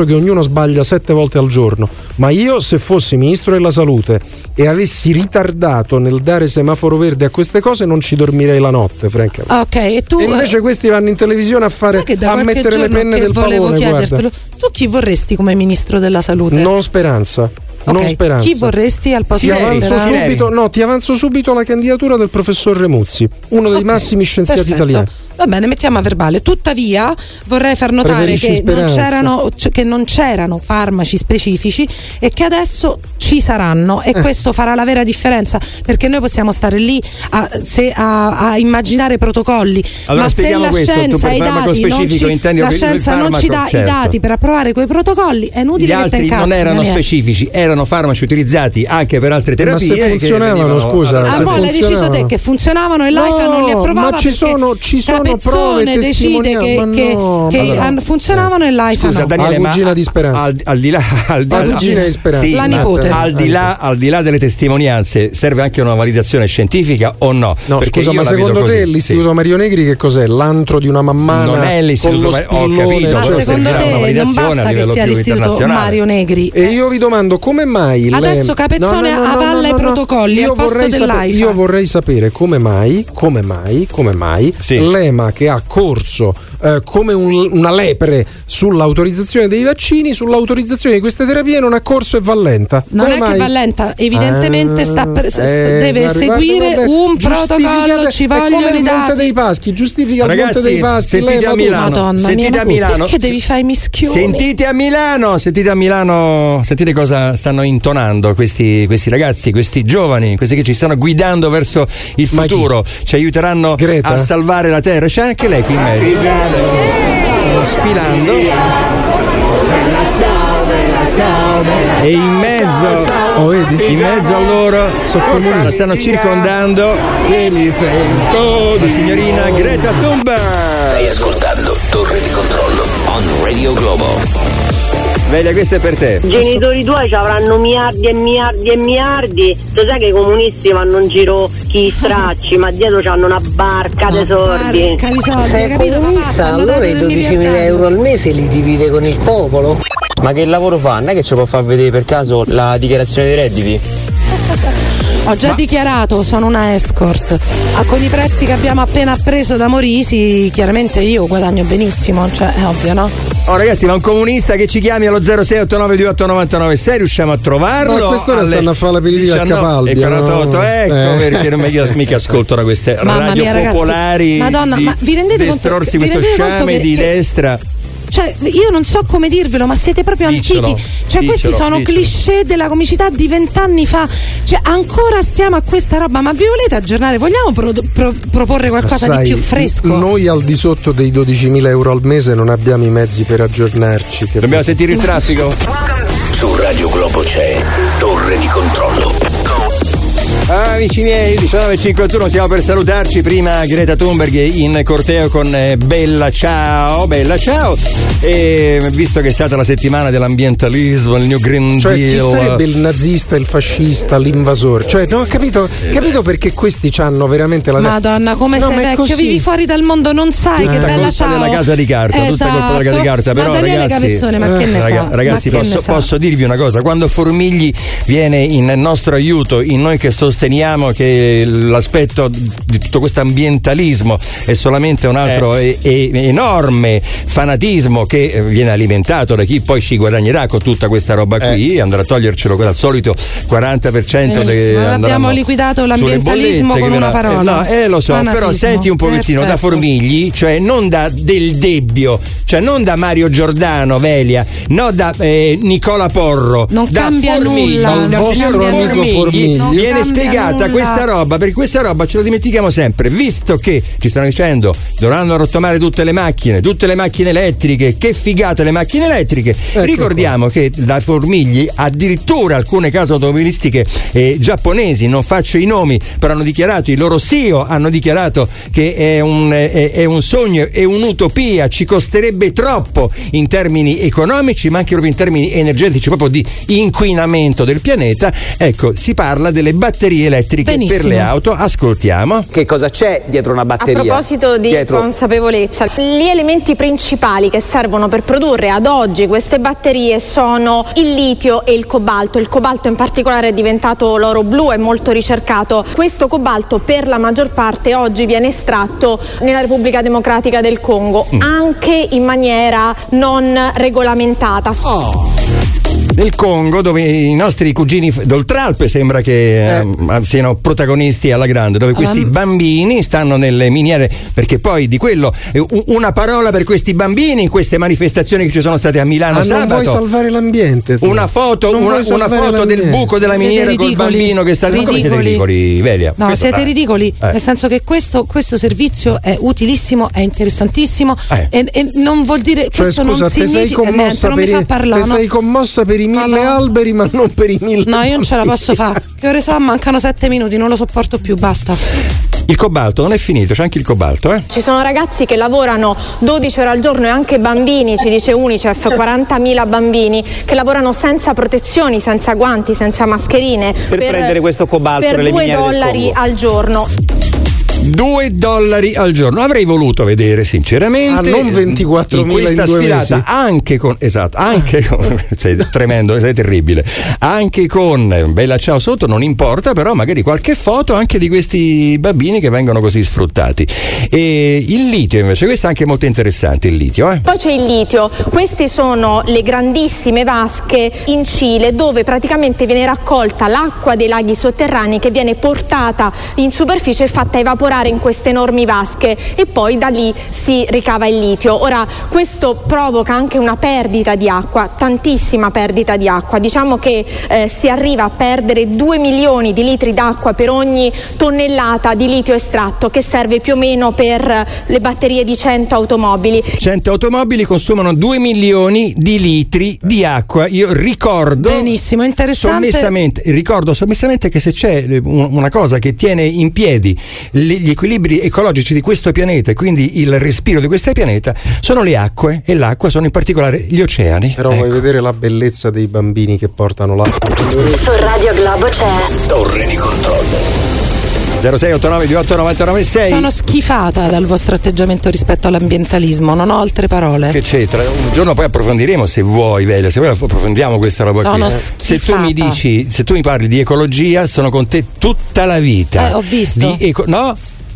sbaglia sette volte al giorno, ma io se fossi ministro della salute e avessi ritardato nel dare semaforo verde a queste cose non ci dormirei la notte, francamente. Ok, e tu e invece questi vanno in televisione a fare a mettere le penne del pavone, guarda. Tu chi vorresti come ministro della salute? Non Speranza. Okay. Non Speranza. Chi vorresti al posto ti di avanzo Speranza? subito, no, ti avanzo subito la candidatura del professor Remuzzi, uno dei okay. massimi scienziati Perfetto. italiani. Va bene, mettiamo a verbale. Tuttavia vorrei far notare che non, c'erano, che non c'erano farmaci specifici e che adesso ci saranno, e eh. questo farà la vera differenza, perché noi possiamo stare lì a, se, a, a immaginare protocolli, allora, ma se la questo, scienza i dati non ci, la scienza non ci dà certo. i dati per approvare quei protocolli, è inutile. Gli che altri non erano specifici, erano farmaci utilizzati anche per altre terapie. Ma se funzionavano, scusa, ah, mo l'hai deciso te che funzionavano e l'AIFA no, non li approvava, ma ci sono, ci sono prove decide che, che, no, che allora, funzionavano e l'AIFA scusa, no. Daniele, la cugina ma di Speranza, al, al di là al, la al, cugina di Speranza, sì, la nipote, al di là al di là delle testimonianze serve anche una validazione scientifica o no? No, perché scusa, ma secondo te l'istituto sì. Mario Negri che cos'è? L'antro di una mammana? Non è l'istituto Mario, ho capito, ma secondo te non basta che sia l'istituto Mario Negri? E io vi domando come mai adesso le... Capezzone no, no, no, avalla no, no, no, i protocolli io al posto vorrei dell'AIFA. Sapere, io vorrei sapere come mai, come mai, come mai sì. l'E M A che ha corso eh, come un, una lepre sull'autorizzazione dei vaccini, sull'autorizzazione di queste terapie non ha corso e va lenta. Non come è mai? che va lenta, evidentemente ah, sta per, eh, deve guarda, seguire guarda, un protocollo, ci vogliono i dati. Dei Paschi, giustifica Ragazzi, il Monte dei Paschi. sentite a Milano, Madonna sentite mia, a Milano. Perché devi fare i mischioni? Sentite a Milano, sentite a Milano, sentite cosa stanno intonando questi, questi ragazzi, questi giovani, questi che ci stanno guidando verso il futuro, ci aiuteranno Greta? a salvare la terra. C'è anche lei qui in mezzo. Stanno sfilando. E in mezzo, oh, vedi? in mezzo a loro la stanno circondando la signorina Greta Thunberg. Stai ascoltando Torre di Controllo on Radio Globo. Veglia, questo è per te. I genitori tuoi ci avranno miliardi e miliardi e miliardi. Tu sai che i comunisti vanno in giro chi stracci, ma dietro c'hanno una barca dei sordi. Se è comunista, allora i dodicimila euro al mese li divide con il popolo. Ma che lavoro fa? Non è che ci può far vedere per caso la dichiarazione dei redditi? Ho già Ma... dichiarato, sono una escort. Ah, con i prezzi che abbiamo appena preso da Morisi, chiaramente io guadagno benissimo, cioè è ovvio, no? Oh ragazzi, ma un comunista che ci chiami allo zero sei otto nove due otto nove nove sei riusciamo a trovarlo? Ma a quest'ora stanno a fare l'aperitivo a Capaldi. E quarantotto, no? Ecco eh. perché non mica, mica ascoltano queste Mamma radio mia, popolari. Ragazzi, Madonna, di, ma vi rendete conto? Destrorsi vi questo rendete sciame che, di che... destra. Cioè, io non so come dirvelo, ma siete proprio Dicelo, antichi. Cioè, dicelo, questi sono dicelo. cliché della comicità di vent'anni fa. Cioè, ancora stiamo a questa roba. Ma vi volete aggiornare? Vogliamo pro- pro- proporre qualcosa Sai, di più fresco? Noi al di sotto dei dodicimila euro al mese non abbiamo i mezzi per aggiornarci. Dobbiamo sentire il traffico. Su Radio Globo c'è Torre di Controllo. Ah, amici miei, diciannove e cinquantuno, stiamo per salutarci. Prima Greta Thunberg in corteo con Bella Ciao, Bella Ciao. E visto che è stata la settimana dell'ambientalismo, il New Green cioè, Deal. Chi sarebbe il nazista, il fascista, l'invasore? Cioè, no, ho capito, capito perché questi hanno veramente la. Madonna, come no, sei vecchio, così. Vivi fuori dal mondo, non sai tutta che bella colpa ciao. della casa di carta, esatto. tutta colpa della casa di carta. Però, ma Daniele ragazzi, Capezzone, ma che ne raga, sa? Ragazzi, ma posso, sa? posso dirvi una cosa: quando Formigli viene in nostro aiuto, in noi che sosteniamo che l'aspetto di tutto questo ambientalismo è solamente un altro eh. e, e, enorme fanatismo che viene alimentato da chi poi ci guadagnerà con tutta questa roba qui, eh. andrà a togliercelo quel solito quaranta per cento de, abbiamo liquidato l'ambientalismo con una parola. No, eh lo so, fanatismo. Però senti un pochettino Perfetto. Da Formigli, cioè non da Del Debbio, cioè non da Mario Giordano, Velia, no da eh, Nicola Porro, non da cambia Formigli, nulla, da signor Formigli, Formigli. Viene spiegata nulla. Questa roba, perché questa roba ce lo dimentichiamo sempre, visto che ci stanno dicendo dovranno rottamare tutte le macchine, tutte le macchine elettriche, che figate le macchine elettriche. Ecco ricordiamo qua. Che da Formigli addirittura alcune case automobilistiche eh, giapponesi, non faccio i nomi, però hanno dichiarato, i loro C E O hanno dichiarato che è un, è, è un sogno, è un'utopia, ci costerebbe troppo in termini economici ma anche proprio in termini energetici, proprio di inquinamento del pianeta. Ecco, si parla delle batterie batterie elettriche Benissimo. per le auto. Ascoltiamo. Che cosa c'è dietro una batteria? A proposito di dietro... consapevolezza, gli elementi principali che servono per produrre ad oggi queste batterie sono il litio e il cobalto. Il cobalto in particolare è diventato l'oro blu, è molto ricercato. Questo cobalto per la maggior parte oggi viene estratto nella Repubblica Democratica del Congo, mm. anche in maniera non regolamentata. Oh. Nel Congo, dove i nostri cugini d'Oltralpe sembra che eh. eh, siano protagonisti alla grande, dove questi um. bambini stanno nelle miniere, perché poi di quello eh, una parola per questi bambini in queste manifestazioni che ci sono state a Milano ah, sabato. Non vuoi salvare l'ambiente tu. Una foto, una, una foto del buco della siete miniera ridicoli. Col bambino che sta lì. Come siete ridicoli, Velia? No, questo siete dai. ridicoli, eh. nel senso che questo, questo servizio è utilissimo, è interessantissimo eh. e, e non vuol dire cioè, questo scusa, non te significa sei commossa niente, non per mi fa i, parlare. te No? sei commossa per i mille no. alberi, ma non per i mille. No, io non ce la posso fare. Che ore so? Mancano sette minuti, non lo sopporto più, basta. Il cobalto non è finito, c'è anche il cobalto, eh? Ci sono ragazzi che lavorano dodici ore al giorno e anche bambini, ci dice Unicef, quarantamila bambini che lavorano senza protezioni, senza guanti, senza mascherine per, per prendere questo cobalto per nelle due miniere del dollari Congo. al giorno. Due dollari al giorno. Avrei voluto vedere sinceramente ah, non ventiquattromila in questa in due sfilata mesi. anche con esatto anche con sei tremendo, sei terribile, anche con Bella Ciao sotto, non importa, però magari qualche foto anche di questi bambini che vengono così sfruttati. E il litio invece, questo è anche molto interessante, il litio, eh? Poi c'è il litio, queste sono le grandissime vasche in Cile dove praticamente viene raccolta l'acqua dei laghi sotterranei che viene portata in superficie e fatta evaporare in queste enormi vasche e poi da lì si ricava il litio. Ora questo provoca anche una perdita di acqua, tantissima perdita di acqua, diciamo che eh, si arriva a perdere due milioni di litri d'acqua per ogni tonnellata di litio estratto, che serve più o meno per le batterie di cento automobili. cento automobili consumano due milioni di litri di acqua. Io ricordo benissimo, interessante, sommessamente, ricordo sommessamente che se c'è una cosa che tiene in piedi gli equilibri ecologici di questo pianeta e quindi il respiro di questo pianeta sono le acque, e l'acqua sono in particolare gli oceani. Però ecco. Vuoi vedere la bellezza dei bambini che portano l'acqua? Su Radio Globo c'è Torre di controllo. zero sei otto nove due otto nove nove sei. Sono schifata dal vostro atteggiamento rispetto all'ambientalismo, non ho altre parole. Che c'entra? Un giorno poi approfondiremo, se vuoi, Velia, se vuoi approfondiamo questa roba sono qui. Schifata. Se tu mi dici, se tu mi parli di ecologia, sono con te tutta la vita. Eh, ho visto. Di eco- no?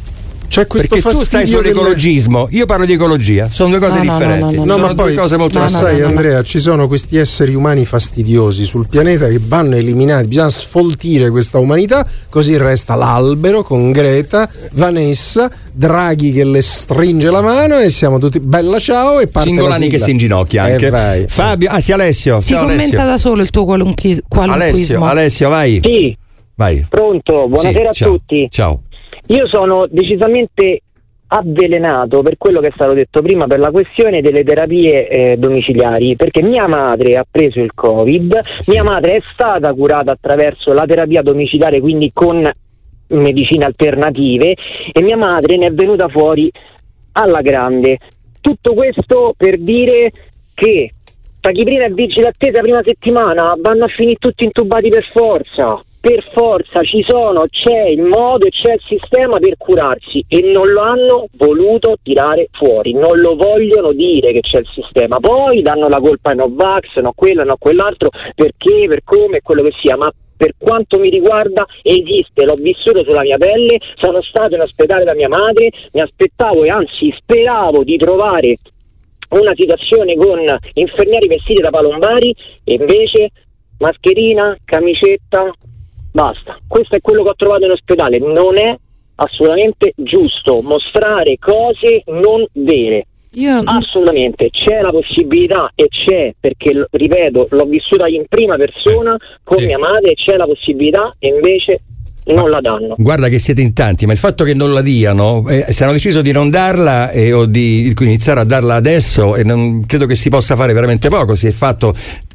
C'è questo perché tu stai sull'ecologismo, delle... io parlo di ecologia, sono due cose no, differenti. No, no, no, no, sono ma due poi, cose molto ma differenti. sai, Andrea, ci sono questi esseri umani fastidiosi sul pianeta che vanno eliminati, bisogna sfoltire questa umanità, così resta l'albero con Greta, Vanessa, Draghi che le stringe la mano e siamo tutti bella ciao e parte Cingolani che si inginocchia anche. Eh, vai. Fabio, ah sì, Alessio. Si ciao, commenta Alessio. da solo il tuo qualunqui- qualunquismo. Alessio, Alessio, vai. Sì. Vai. Pronto, buonasera sì, a ciao. tutti. Ciao. Io sono decisamente avvelenato per quello che è stato detto prima, per la questione delle terapie eh, domiciliari, perché mia madre ha preso il Covid, sì. Mia madre è stata curata attraverso la terapia domiciliare, quindi con medicine alternative, e mia madre ne è venuta fuori alla grande. Tutto questo per dire che tachipirina e vigile attesa prima settimana vanno a finire tutti intubati per forza. Per forza ci sono, c'è il modo e c'è il sistema per curarsi, e non lo hanno voluto tirare fuori, non lo vogliono dire che c'è il sistema. Poi danno la colpa ai Novax, no quello, no quell'altro, perché, per come, quello che sia, ma per quanto mi riguarda esiste, l'ho vissuto sulla mia pelle, sono stato in ospedale da mia madre, mi aspettavo e anzi speravo di trovare una situazione con infermieri vestiti da palombari, e invece mascherina, camicetta, basta. Questo è quello che ho trovato in ospedale. Non è assolutamente giusto mostrare cose non vere. Io... Assolutamente, c'è la possibilità, e c'è, perché ripeto, l'ho vissuta in prima persona con sì. mia madre, c'è la possibilità, e invece non la danno. Guarda che siete in tanti, ma il fatto che non la diano, eh, se hanno deciso di non darla eh, o di iniziare a darla adesso, e non credo che si possa fare veramente poco. Si è fatto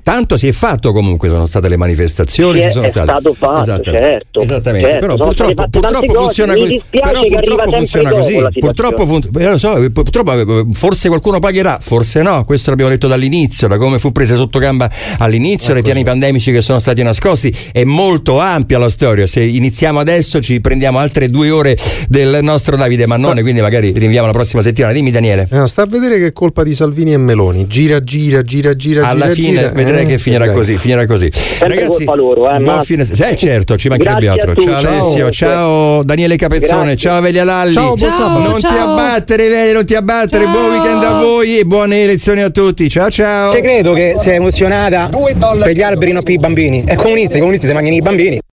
tanto si è fatto comunque, sono state le manifestazioni, Sì, ci sono è state. stato fatto, Esatto. certo, Esattamente, certo, però sono purtroppo, state fatte purtroppo tante funziona cose. così. Mi dispiace Però che purtroppo arriva funziona sempre così. dopo la Purtroppo, fun- eh, lo so, purtroppo eh, forse qualcuno pagherà, forse no. Questo l'abbiamo detto dall'inizio, da come fu presa sotto gamba all'inizio, nei piani pandemici che sono stati nascosti. È molto ampia la storia. Se iniziamo adesso ci prendiamo altre due ore del nostro Davide Mannone, quindi magari rinviamo la prossima settimana. Dimmi Daniele. No, sta a vedere che è colpa di Salvini e Meloni. Gira, gira, gira, gira. Alla gira, fine gira. vedrai eh, che finirà vedrai. così, finirà così. Sempre Ragazzi, colpa loro, eh, buon ma- fine. Eh, certo, ci mancherebbe Grazie altro. a tutti. Ciao Alessio, Ciao. ciao Daniele Capezzone, Grazie. ciao Velia Lalli. Ciao, buon sabato. Non ti ciao. abbattere, Velia, non ti abbattere. Ciao. Buon weekend a voi e buone elezioni a tutti. Ciao ciao. Credo che sia emozionata per gli alberi, non per i bambini. È comunista, i comunisti si mangiano i bambini.